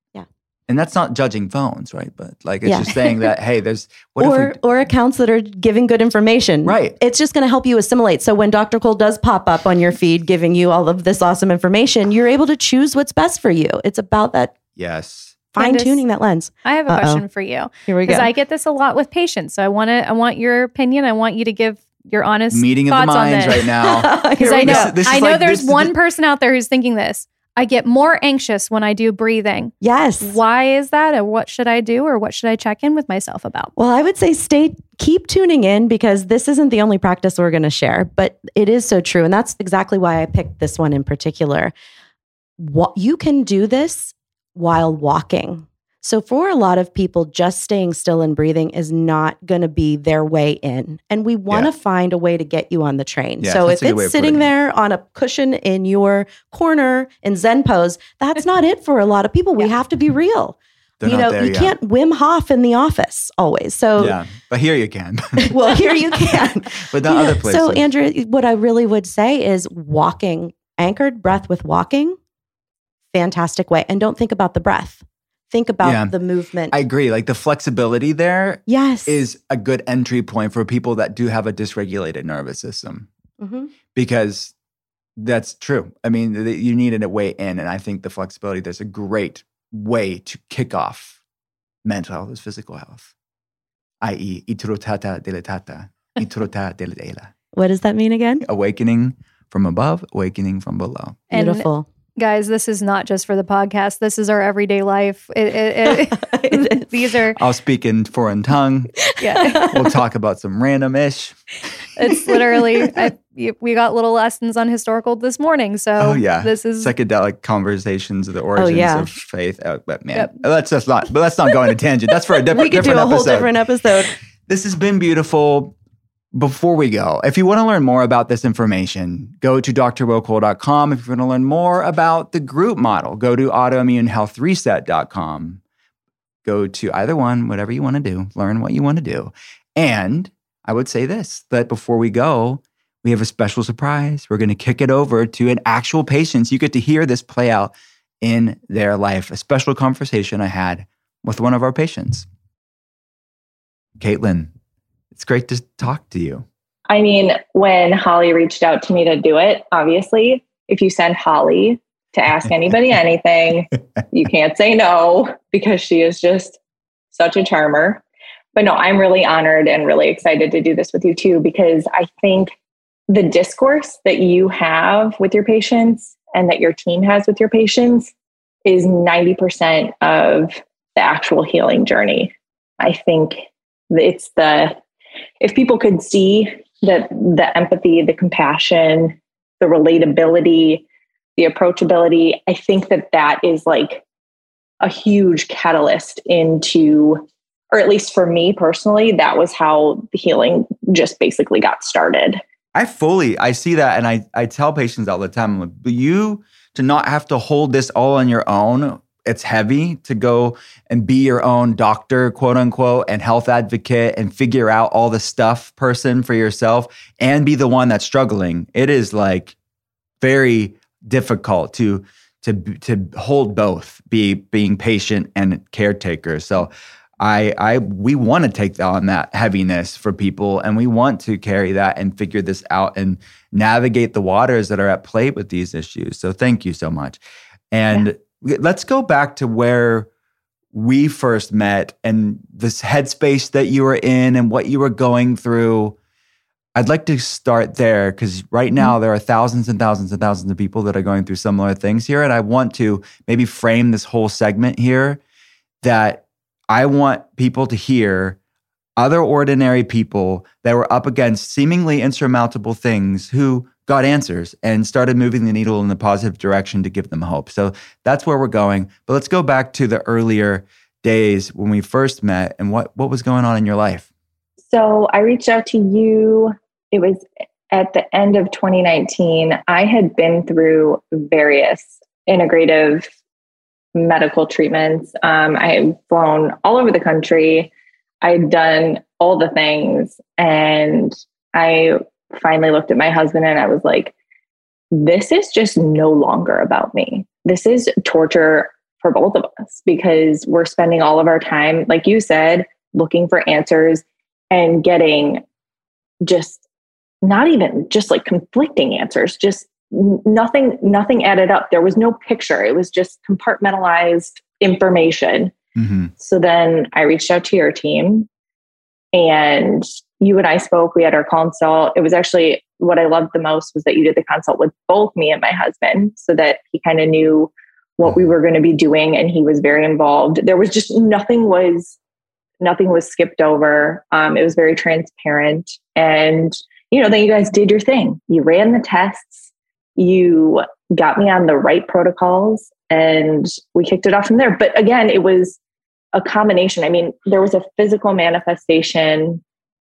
And that's not judging phones, right? But like, it's yeah. just saying that, hey, there's... What or, if we, or accounts that are giving good information. Right. It's just going to help you assimilate. So when Doctor Cole does pop up on your feed giving you all of this awesome information, you're able to choose what's best for you. It's about that yes. fine-tuning that lens. I have a Uh-oh. question for you. Here we go. Because I get this a lot with patients. So I want to. I want your opinion. I want you to give your honest meeting thoughts of the minds on this. right now. Because I know, this, this I know like, there's this, one this, person out there who's thinking this. I get more anxious when I do breathing. Yes. Why is that? And what should I do? Or what should I check in with myself about? Well, I would say stay, keep tuning in, because this isn't the only practice we're going to share, but it is so true. And that's exactly why I picked this one in particular. What, you can do this while walking. So for a lot of people, just staying still and breathing is not going to be their way in. And we want to yeah. find a way to get you on the train. Yeah, so if it's sitting there on a cushion in your corner in Zen pose, that's not it for a lot of people. We yeah. have to be real. They're you know, there, you yeah. can't Wim Hof in the office always. So yeah, but here you can. well, here you can. But not you other know, places. So Andrew, what I really would say is walking, anchored breath with walking, fantastic way. And don't think about the breath. Think about yeah, the movement. I agree. Like the flexibility there yes. is a good entry point for people that do have a dysregulated nervous system. Mm-hmm. Because that's true. I mean, you need a way in. And I think the flexibility, there's a great way to kick off mental health as physical health, that is, itrotata deletata, itrota deletela. What does that mean again? Awakening from above, awakening from below. And beautiful. Guys, this is not just for the podcast. This is our everyday life. It, it, it, these are... I'll speak in foreign tongue. Yeah. We'll talk about some random-ish. It's literally... I, we got little lessons on historical this morning. So oh, yeah. this is... Psychedelic conversations of the origins oh, yeah. of faith. Oh, but man, yep. let's just not... But let's not go on a tangent. That's for a different episode. We could do a whole different episode. This has been beautiful. Before we go, if you want to learn more about this information, go to D R will cole dot com. If you want to learn more about the group model, go to autoimmune health reset dot com. Go to either one, whatever you want to do. Learn what you want to do. And I would say this, that before we go, we have a special surprise. We're going to kick it over to an actual patient. So you get to hear this play out in their life. A special conversation I had with one of our patients. Caitlin, it's great to talk to you. I mean, when Holly reached out to me to do it, obviously, if you send Holly to ask anybody anything, you can't say no, because she is just such a charmer. But no, I'm really honored and really excited to do this with you too, because I think the discourse that you have with your patients and that your team has with your patients is ninety percent of the actual healing journey. I think it's the... If people could see the the empathy, the compassion, the relatability, the approachability. I think that that is like a huge catalyst into, or at least for me personally, that was how the healing just basically got started. I fully, I see that. And I, I tell patients all the time, like, but you to not have to hold this all on your own. It's heavy to go and be your own doctor, quote unquote, and health advocate and figure out all the stuff person for yourself and be the one that's struggling. It is like very difficult to to to hold both, be being patient and caretaker. So I I we want to take on that heaviness for people, and we want to carry that and figure this out and navigate the waters that are at play with these issues. So thank you so much. And yeah. let's go back to where we first met and this headspace that you were in and what you were going through. I'd like to start there because right now there are thousands and thousands and thousands of people that are going through similar things here. And I want to maybe frame this whole segment here that I want people to hear other ordinary people that were up against seemingly insurmountable things who got answers and started moving the needle in the positive direction to give them hope. So that's where we're going. But let's go back to the earlier days when we first met and what, what was going on in your life. So I reached out to you. It was at the end of twenty nineteen. I had been through various integrative medical treatments. Um, I had flown all over the country. I'd done all the things. And I finally looked at my husband and I was like, this is just no longer about me. This is torture for both of us because we're spending all of our time, like you said, looking for answers and getting just not even just like conflicting answers, just nothing, nothing added up. There was no picture. It was just compartmentalized information. Mm-hmm. So then I reached out to your team and you and I spoke. We had our consult. It was actually what I loved the most was that you did the consult with both me and my husband so that he kind of knew what we were going to be doing. And he was very involved. There was just nothing was Nothing was skipped over. Um, it was very transparent. And, you know, then you guys did your thing. You ran the tests. You got me on the right protocols and we kicked it off from there. But again, it was a combination. I mean, there was a physical manifestation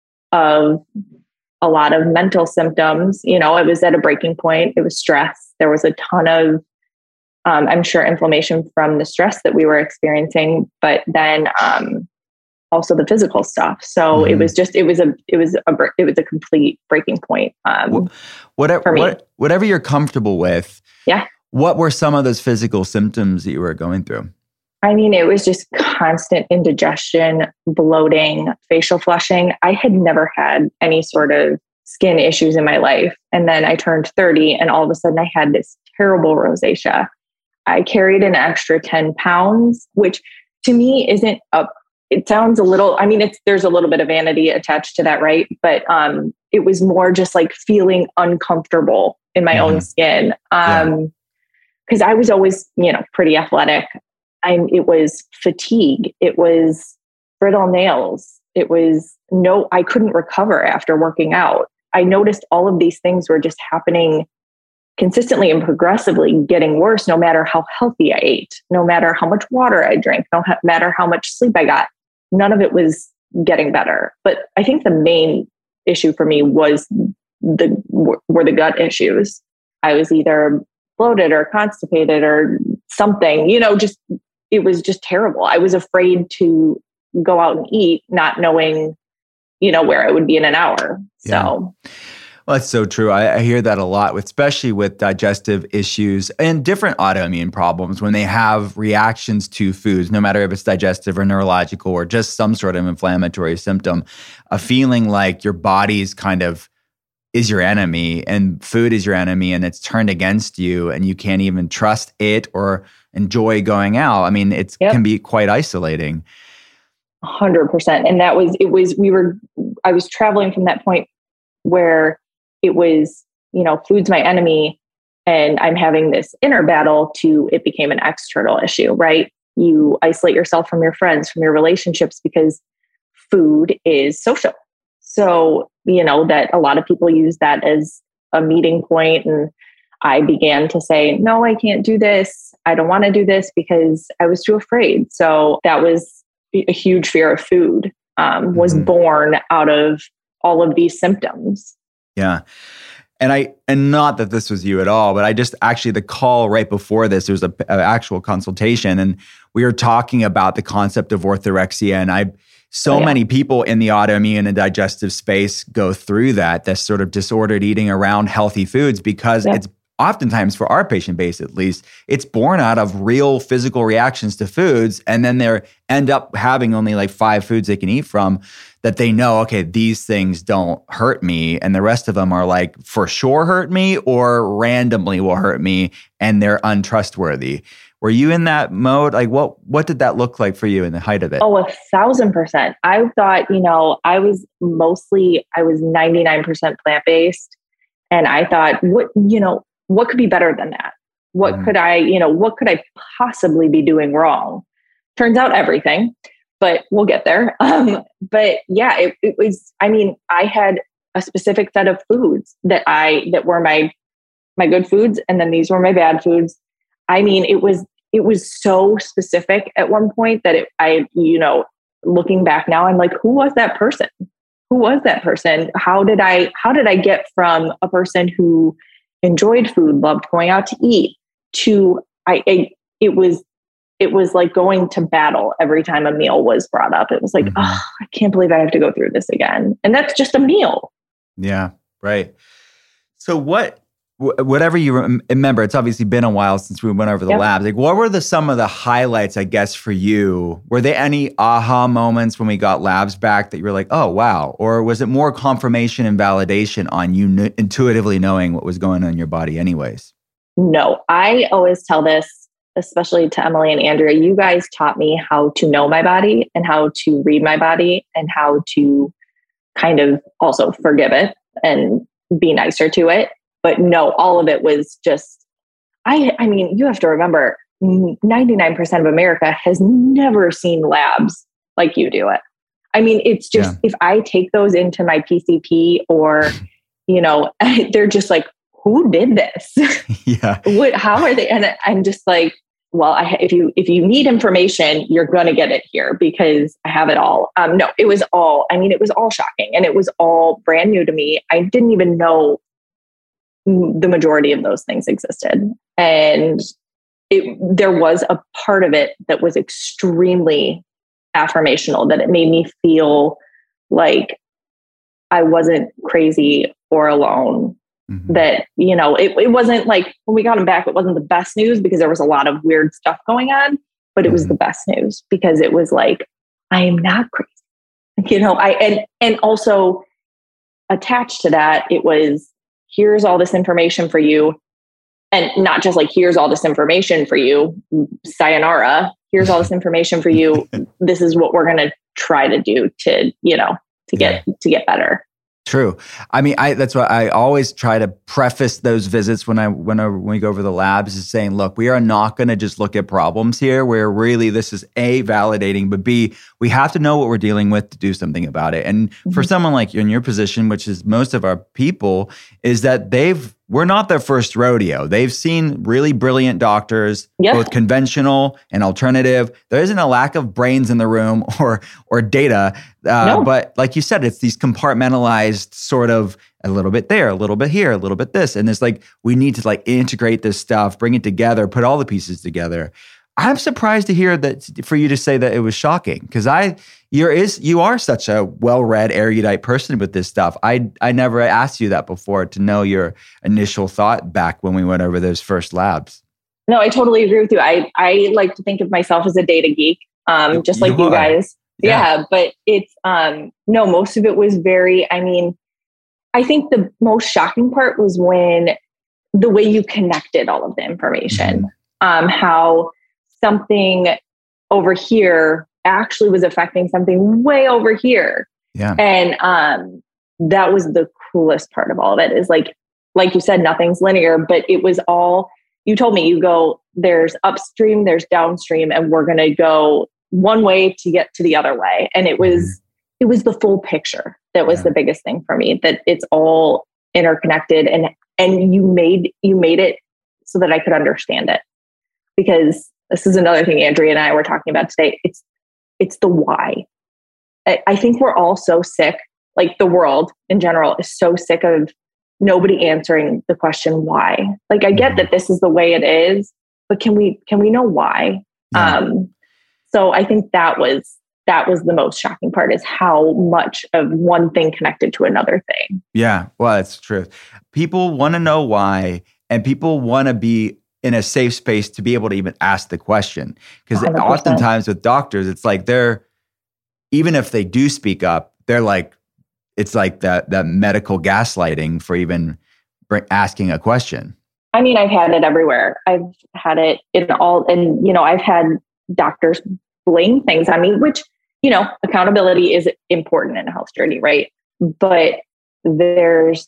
of a lot of mental symptoms. You know, it was at a breaking point. It was stress. There was a ton of, um, I'm sure, inflammation from the stress that we were experiencing. But then, um, also the physical stuff. So mm-hmm. it was just, it was a, it was a, it was a complete breaking point. Um, whatever, for me. What, whatever you're comfortable with. Yeah. What were some of those physical symptoms that you were going through? I mean, it was just constant indigestion, bloating, facial flushing. I had never had any sort of skin issues in my life. And then I turned thirty and all of a sudden I had this terrible rosacea. I carried an extra ten pounds, which to me isn't a It sounds a little, I mean, it's, there's a little bit of vanity attached to that, right? But um, it was more just like feeling uncomfortable in my mm-hmm. own skin. Um, because I was always, you know, pretty athletic. I, it was fatigue. It was brittle nails. It was no, I couldn't recover after working out. I noticed all of these things were just happening consistently and progressively getting worse, no matter how healthy I ate, no matter how much water I drank, no matter how much sleep I got. None of it was getting better. But I think the main issue for me was the were the gut issues. I was either bloated or constipated or something, you know, just, it was just terrible. I was afraid to go out and eat, not knowing, you know, where I would be in an hour. So. Yeah. Well, that's so true. I, I hear that a lot, with, especially with digestive issues and different autoimmune problems when they have reactions to foods, no matter if it's digestive or neurological or just some sort of inflammatory symptom, a feeling like your body's kind of is your enemy and food is your enemy and it's turned against you and you can't even trust it or enjoy going out. I mean, it yep. can be quite isolating. one hundred percent. And that was, it was, we were, I was traveling from that point where it was, you know, food's my enemy and I'm having this inner battle to it became an external issue, right? You isolate yourself from your friends, from your relationships because food is social. So, you know, that a lot of people use that as a meeting point, and I began to say, no, I can't do this. I don't want to do this because I was too afraid. So that was a huge fear of food, um, was Mm-hmm. born out of all of these symptoms. Yeah. And I, and not that this was you at all, but I just actually, the call right before this, there was a, a actual consultation, and we were talking about the concept of orthorexia. And I, so Oh, yeah. many people in the autoimmune and digestive space go through that, this sort of disordered eating around healthy foods, because Yeah. it's oftentimes, for our patient base at least, it's born out of real physical reactions to foods. And then they end up having only like five foods they can eat from that they know, okay, these things don't hurt me. And the rest of them are like, for sure hurt me or randomly will hurt me. And they're untrustworthy. Were you in that mode? Like, what what did that look like for you in the height of it? Oh, a thousand percent. I thought, you know, I was mostly, I was ninety-nine percent plant-based. And I thought, what, you know, what could be better than that? What Mhm. could I, you know, what could I possibly be doing wrong? Turns out everything, but we'll get there. Um, but yeah, it, it was, I mean, I had a specific set of foods that I, that were my, my good foods. And then these were my bad foods. I mean, it was, it was so specific at one point that it, I, you know, looking back now, I'm like, who was that person? Who was that person? How did I, how did I get from a person who enjoyed food, loved going out to eat, to I, I it was it was like going to battle every time a meal was brought up. It was like, Mhm. oh, I can't believe I have to go through this again. And that's just a meal. Yeah, right. So what, wh- whatever you rem- remember, it's obviously been a while since we went over the Yep. labs. Like, what were the some of the highlights, I guess, for you? Were there any aha moments when we got labs back that you were like, oh, wow? Or was it more confirmation and validation on you n- intuitively knowing what was going on in your body anyways? No, I always tell this, especially to Emily and Andrea, you guys taught me how to know my body and how to read my body and how to kind of also forgive it and be nicer to it. But no, all of it was just, I, I mean, you have to remember, ninety-nine percent of America has never seen labs like you do it. I mean, it's just, Yeah. if I take those into my P C P or, you know, they're just like, who did this? Yeah. What, how are they? And I'm just like, well, I, if you, if you need information, you're going to get it here because I have it all. Um, no, it was all, I mean, it was all shocking and it was all brand new to me. I didn't even know the majority of those things existed. And it, there was a part of it that was extremely affirmational, that it made me feel like I wasn't crazy or alone. Mhm. That, you know, it, it wasn't like when we got him back, it wasn't the best news because there was a lot of weird stuff going on, but it was Mhm. the best news because it was like, I am not crazy. You know, I, and, and also attached to that, it was, here's all this information for you. And not just like, here's all this information for you, sayonara, here's all this information for you. This is what we're going to try to do to, you know, to get, to get better. True. I mean, I that's why I always try to preface those visits when I when, I, when we go over the labs is saying, look, we are not going to just look at problems here where really this is A, validating, but B, we have to know what we're dealing with to do something about it. And mm-hmm. for someone like you in your position, which is most of our people, is that they've we're not their first rodeo. They've seen really brilliant doctors, yeah. both conventional and alternative. There isn't a lack of brains in the room or or data. Uh, no. But like you said, it's these compartmentalized sort of a little bit there, a little bit here, a little bit this. And it's like, we need to like integrate this stuff, bring it together, put all the pieces together. I'm surprised to hear that for you to say that it was shocking because I, you're is you are such a well-read, erudite person with this stuff. I I never asked you that before to know your initial thought back when we went over those first labs. No, I totally agree with you. I I like to think of myself as a data geek, um, just like you, you guys. Yeah. yeah, but it's um, no, most of it was very. I mean, I think the most shocking part was when the way you connected all of the information, mm-hmm. um, how something over here actually was affecting something way over here. Yeah. And um, that was the coolest part of all of it is like, like you said, nothing's linear, but it was all, you told me you go, there's upstream, there's downstream, and we're going to go one way to get to the other way. And it was, mm-hmm. it was the full picture. That was yeah. the biggest thing for me, that it's all interconnected. And and you made, you made it so that I could understand it. Because this is another thing Andrea and I were talking about today. It's, it's the why. I, I think we're all so sick, like the world in general is so sick of nobody answering the question why. Like, I get that this is the way it is, but can we, can we know why? Yeah. Um, so I think that was, that was the most shocking part, is how much of one thing connected to another thing. Yeah. Well, that's the truth. People want to know why, and people want to be in a safe space to be able to even ask the question. Because oftentimes with doctors, it's like they're, even if they do speak up, they're like, it's like that, that medical gaslighting for even bring, asking a question. I mean, I've had it everywhere. I've had it in all, and, you know, I've had doctors blame things on me, which, you know, accountability is important in a health journey, right? But there's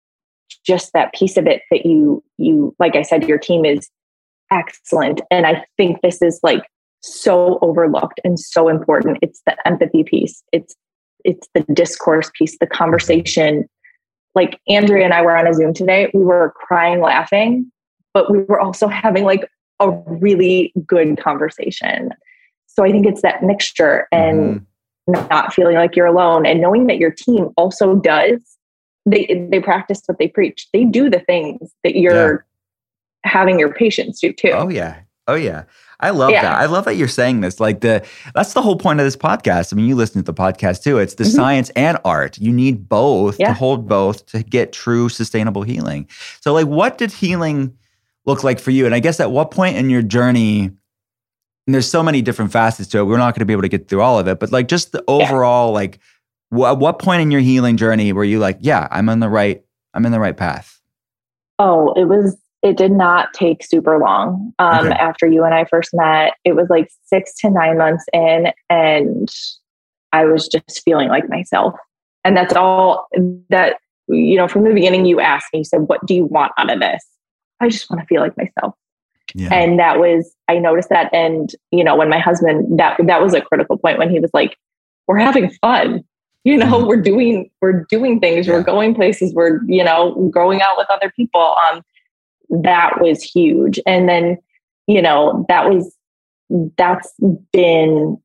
just that piece of it that you, you, like I said, your team is excellent. And I think this is like so overlooked and so important. It's the empathy piece. It's, it's the discourse piece, the conversation. Like Andrea and I were on a Zoom today. We were crying, laughing, but we were also having like a really good conversation. So I think it's that mixture, and mm-hmm. not feeling like you're alone, and knowing that your team also does. They they practice what they preach. They do the things that you're yeah. having your patients do too. Oh yeah. Oh yeah. I love yeah. that. I love that you're saying this. Like the that's the whole point of this podcast. I mean, you listen to the podcast too. It's the mm-hmm. science and art. You need both yeah. to hold both to get true sustainable healing. So like, what did healing look like for you? And I guess at what point in your journey, and there's so many different facets to it, we're not going to be able to get through all of it, but like just the overall, yeah. like wh- at what point in your healing journey were you like, yeah, I'm on the right, I'm in the right path? Oh, it was, it did not take super long. Um, okay. After you and I first met, it was like six to nine months in, and I was just feeling like myself. And that's all that, you know, from the beginning you asked me, you said, what do you want out of this? I just want to feel like myself. Yeah. And that was, I noticed that. And, you know, when my husband, that, that was a critical point when he was like, we're having fun, you know, mm-hmm. we're doing, we're doing things, yeah. we're going places, we're, you know, going out with other people. Um, that was huge. And then, you know, that was, that's been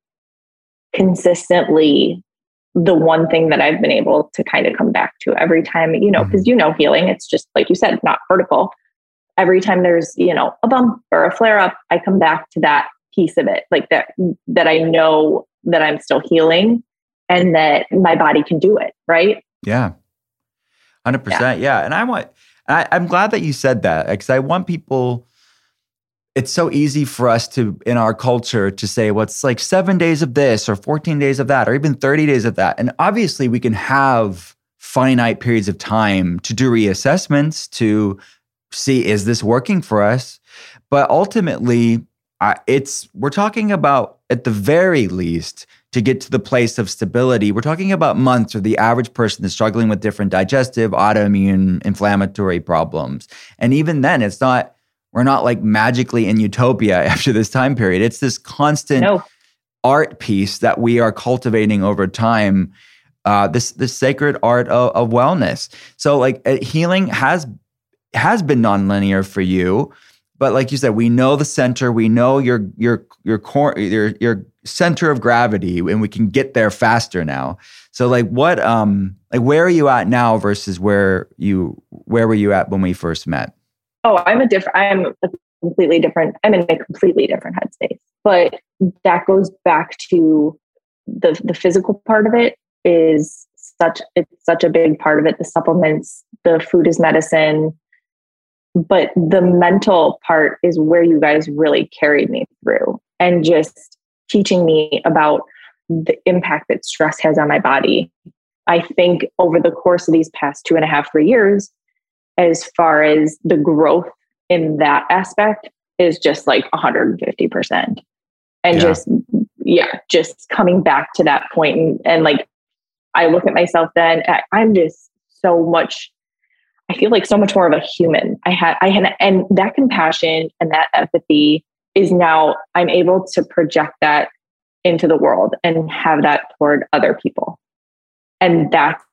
consistently the one thing that I've been able to kind of come back to every time, you know, because, mm-hmm. you know, healing, it's just like you said, not vertical. Every time there's, you know, a bump or a flare up, I come back to that piece of it, like that, that I know that I'm still healing and that my body can do it. Right. Yeah. one hundred percent. Yeah. yeah. And I want, I, I'm glad that you said that, because I want people, it's so easy for us to, in our culture, to say, well, it's like seven days of this or fourteen days of that, or even thirty days of that. And obviously we can have finite periods of time to do reassessments, to see, is this working for us? But ultimately, uh, it's we're talking about, at the very least, to get to the place of stability, we're talking about months, or the average person is struggling with different digestive, autoimmune, inflammatory problems. And even then, it's not, we're not like magically in utopia after this time period. It's this constant no. art piece that we are cultivating over time, uh, this, this sacred art of, of wellness. So like uh, healing has has been nonlinear for you, but like you said, we know the center, we know your your your core, your your center of gravity, and we can get there faster now. So like what um like where are you at now versus where you where were you at when we first met? Oh, I'm a different I'm a completely different I'm in a completely different headspace. But that goes back to the the physical part of it is such it's such a big part of it. The supplements, the food is medicine. But the mental part is where you guys really carried me through, and just teaching me about the impact that stress has on my body. I think over the course of these past two and a half, three years, as far as the growth in that aspect is just like one hundred fifty percent. And yeah. just, yeah, just coming back to that point. And, and like, I look at myself then, I'm just so much I feel like so much more of a human. I had, I had, and that compassion and that empathy is now I'm able to project that into the world and have that toward other people. And that's,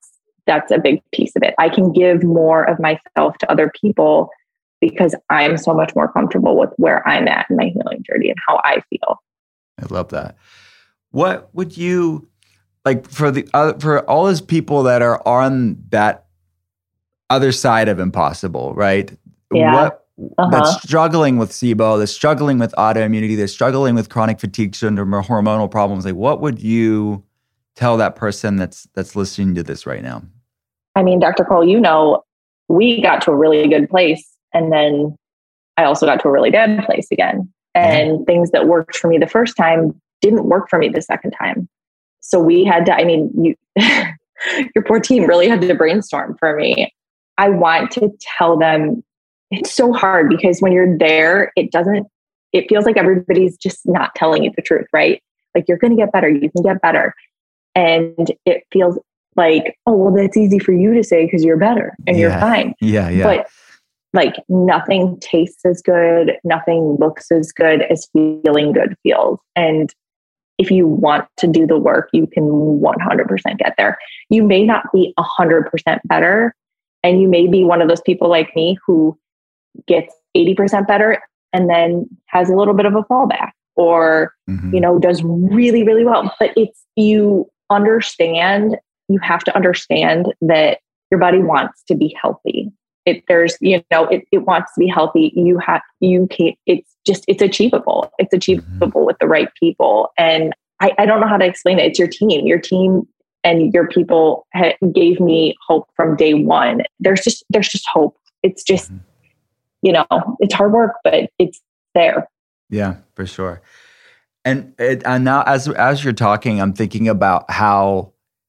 that's a big piece of it. I can give more of myself to other people because I'm so much more comfortable with where I'm at in my healing journey and how I feel. I love that. What would you like for the uh, for all those people that are on that other side of impossible, right? Yeah. What uh-huh. that's struggling with S I B O, that's struggling with autoimmunity, that's struggling with chronic fatigue syndrome or hormonal problems. Like, what would you tell that person that's that's listening to this right now? I mean, Doctor Cole, you know, we got to a really good place, and then I also got to a really bad place again. And yeah. things that worked for me the first time didn't work for me the second time. So we had to, I mean, you, your poor team really had to brainstorm for me. I want to tell them it's so hard because when you're there, it doesn't, it feels like everybody's just not telling you the truth, right? Like you're going to get better. You can get better. And it feels like, oh, well, that's easy for you to say because you're better and yeah. you're fine. Yeah. Yeah. But like nothing tastes as good, nothing looks as good as feeling good feels. And if you want to do the work, you can one hundred percent get there. You may not be one hundred percent better. And you may be one of those people like me who gets eighty percent better and then has a little bit of a fallback or, mm-hmm. you know, does really, really well. But it's, you understand, you have to understand that your body wants to be healthy. It, there's, you know, it, it wants to be healthy. You have, you can't, it's just, it's achievable. It's achievable mm-hmm. with the right people. And I, I don't know how to explain it. It's your team, your team and your people ha- gave me hope from day one. There's just, there's just hope. It's just, mm-hmm. you know, it's hard work, but it's there. Yeah, for sure. And, it, and now as, as you're talking, I'm thinking about how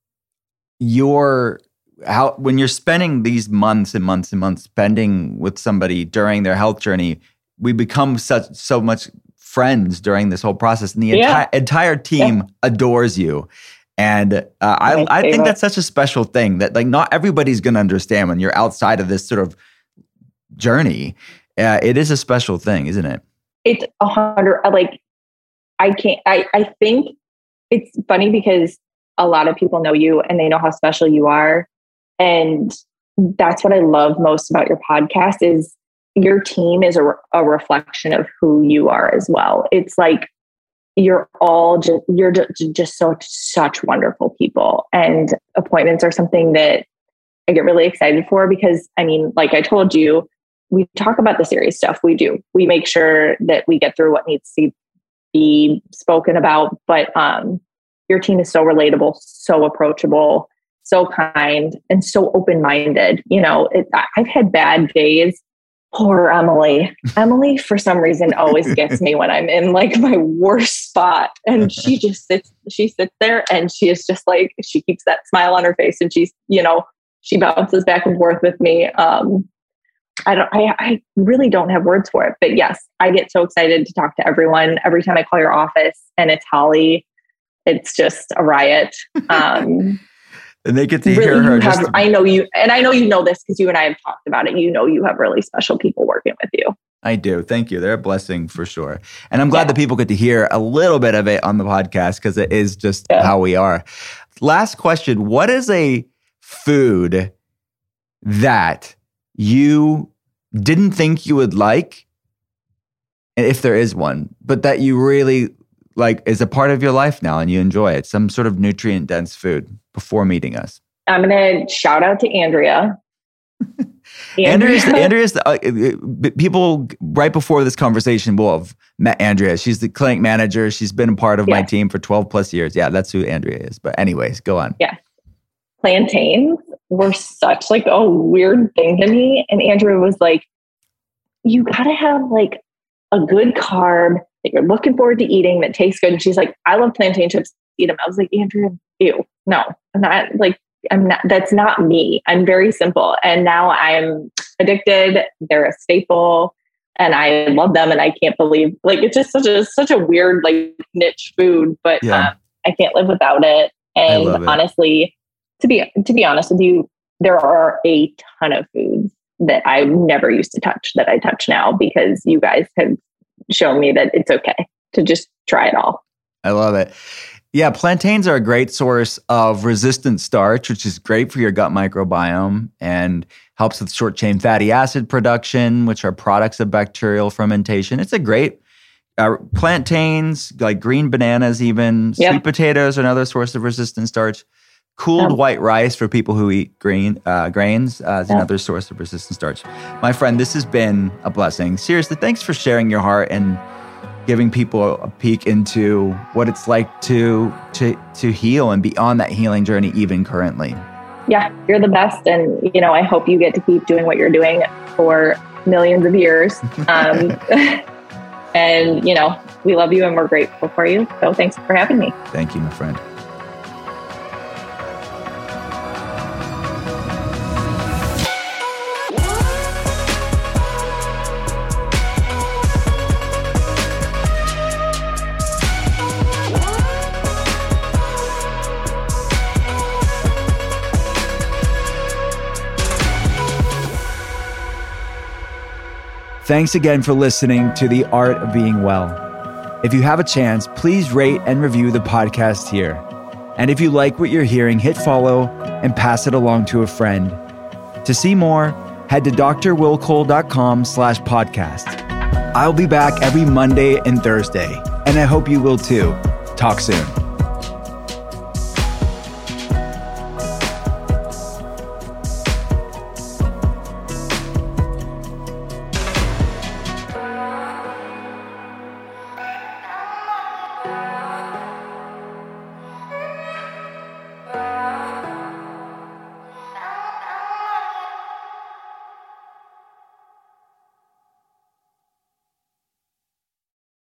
your, how when you're spending these months and months and months spending with somebody during their health journey, we become such so much friends during this whole process, and the yeah. enti- entire team yeah. adores you. And uh, I I think that's such a special thing that like not everybody's going to understand when you're outside of this sort of journey. Uh, it is a special thing, isn't it? It's a hundred. Like I can't. I I think it's funny because a lot of people know you and they know how special you are. And that's what I love most about your podcast is your team is a, a reflection of who you are as well. It's like, you're all just, you're just, just so, such wonderful people, and appointments are something that I get really excited for because I mean, like I told you, we talk about the serious stuff. We do, we make sure that we get through what needs to be spoken about, but um, your team is so relatable, so approachable, so kind, and so open-minded. You know, it, I've had bad days. Poor Emily. Emily, for some reason, always gets me when I'm in like my worst spot. And she just sits, she sits there and she is just like, she keeps that smile on her face and she's, you know, she bounces back and forth with me. Um, I don't, I, I really don't have words for it, but yes, I get so excited to talk to everyone. Every time I call your office and it's Holly, it's just a riot. Um, And they get to really, hear her. Have, just... I know you, and I know you know this because you and I have talked about it. You know, you have really special people working with you. I do. Thank you. They're a blessing for sure. And I'm glad yeah. that people get to hear a little bit of it on the podcast because it is just yeah. how we are. Last question. What is a food that you didn't think you would like, and if there is one, but that you really like is a part of your life now and you enjoy it? Some sort of nutrient dense food before meeting us. I'm going to shout out to Andrea. Andrea's, Andrea's the, uh, people right before this conversation will have met Andrea. She's the clinic manager. She's been a part of yeah. my team for twelve plus years. Yeah, that's who Andrea is. But anyways, go on. Yeah. Plantains were such like a weird thing to me. And Andrea was like, you got to have like a good carb that you're looking forward to eating that tastes good. And she's like, I love plantain chips. Eat them. I was like, Andrea, ew, no, I'm not like, I'm not, that's not me. I'm very simple. And now I'm addicted. They're a staple and I love them. And I can't believe like, it's just such a, such a weird, like niche food, but yeah. um, I can't live without it. And it. honestly, to be, to be honest with you, there are a ton of foods that I never used to touch that I touch now because you guys have shown me that it's okay to just try it all. I love it. Yeah, plantains are a great source of resistant starch, which is great for your gut microbiome and helps with short-chain fatty acid production, which are products of bacterial fermentation. It's a great uh, plantains, like green bananas even, Yep. sweet potatoes are another source of resistant starch. Cooled Yep. white rice for people who eat green uh, grains uh, is Yep. another source of resistant starch. My friend, this has been a blessing. Seriously, thanks for sharing your heart and giving people a peek into what it's like to to to heal and be on that healing journey even currently. Yeah, you're the best. And, you know, I hope you get to keep doing what you're doing for millions of years. Um, and, you know, we love you and we're grateful for you. So thanks for having me. Thank you, my friend. Thanks again for listening to The Art of Being Well. If you have a chance, please rate and review the podcast here. And if you like what you're hearing, hit follow and pass it along to a friend. To see more, head to drwillcole.com slash podcast. I'll be back every Monday and Thursday, and I hope you will too. Talk soon.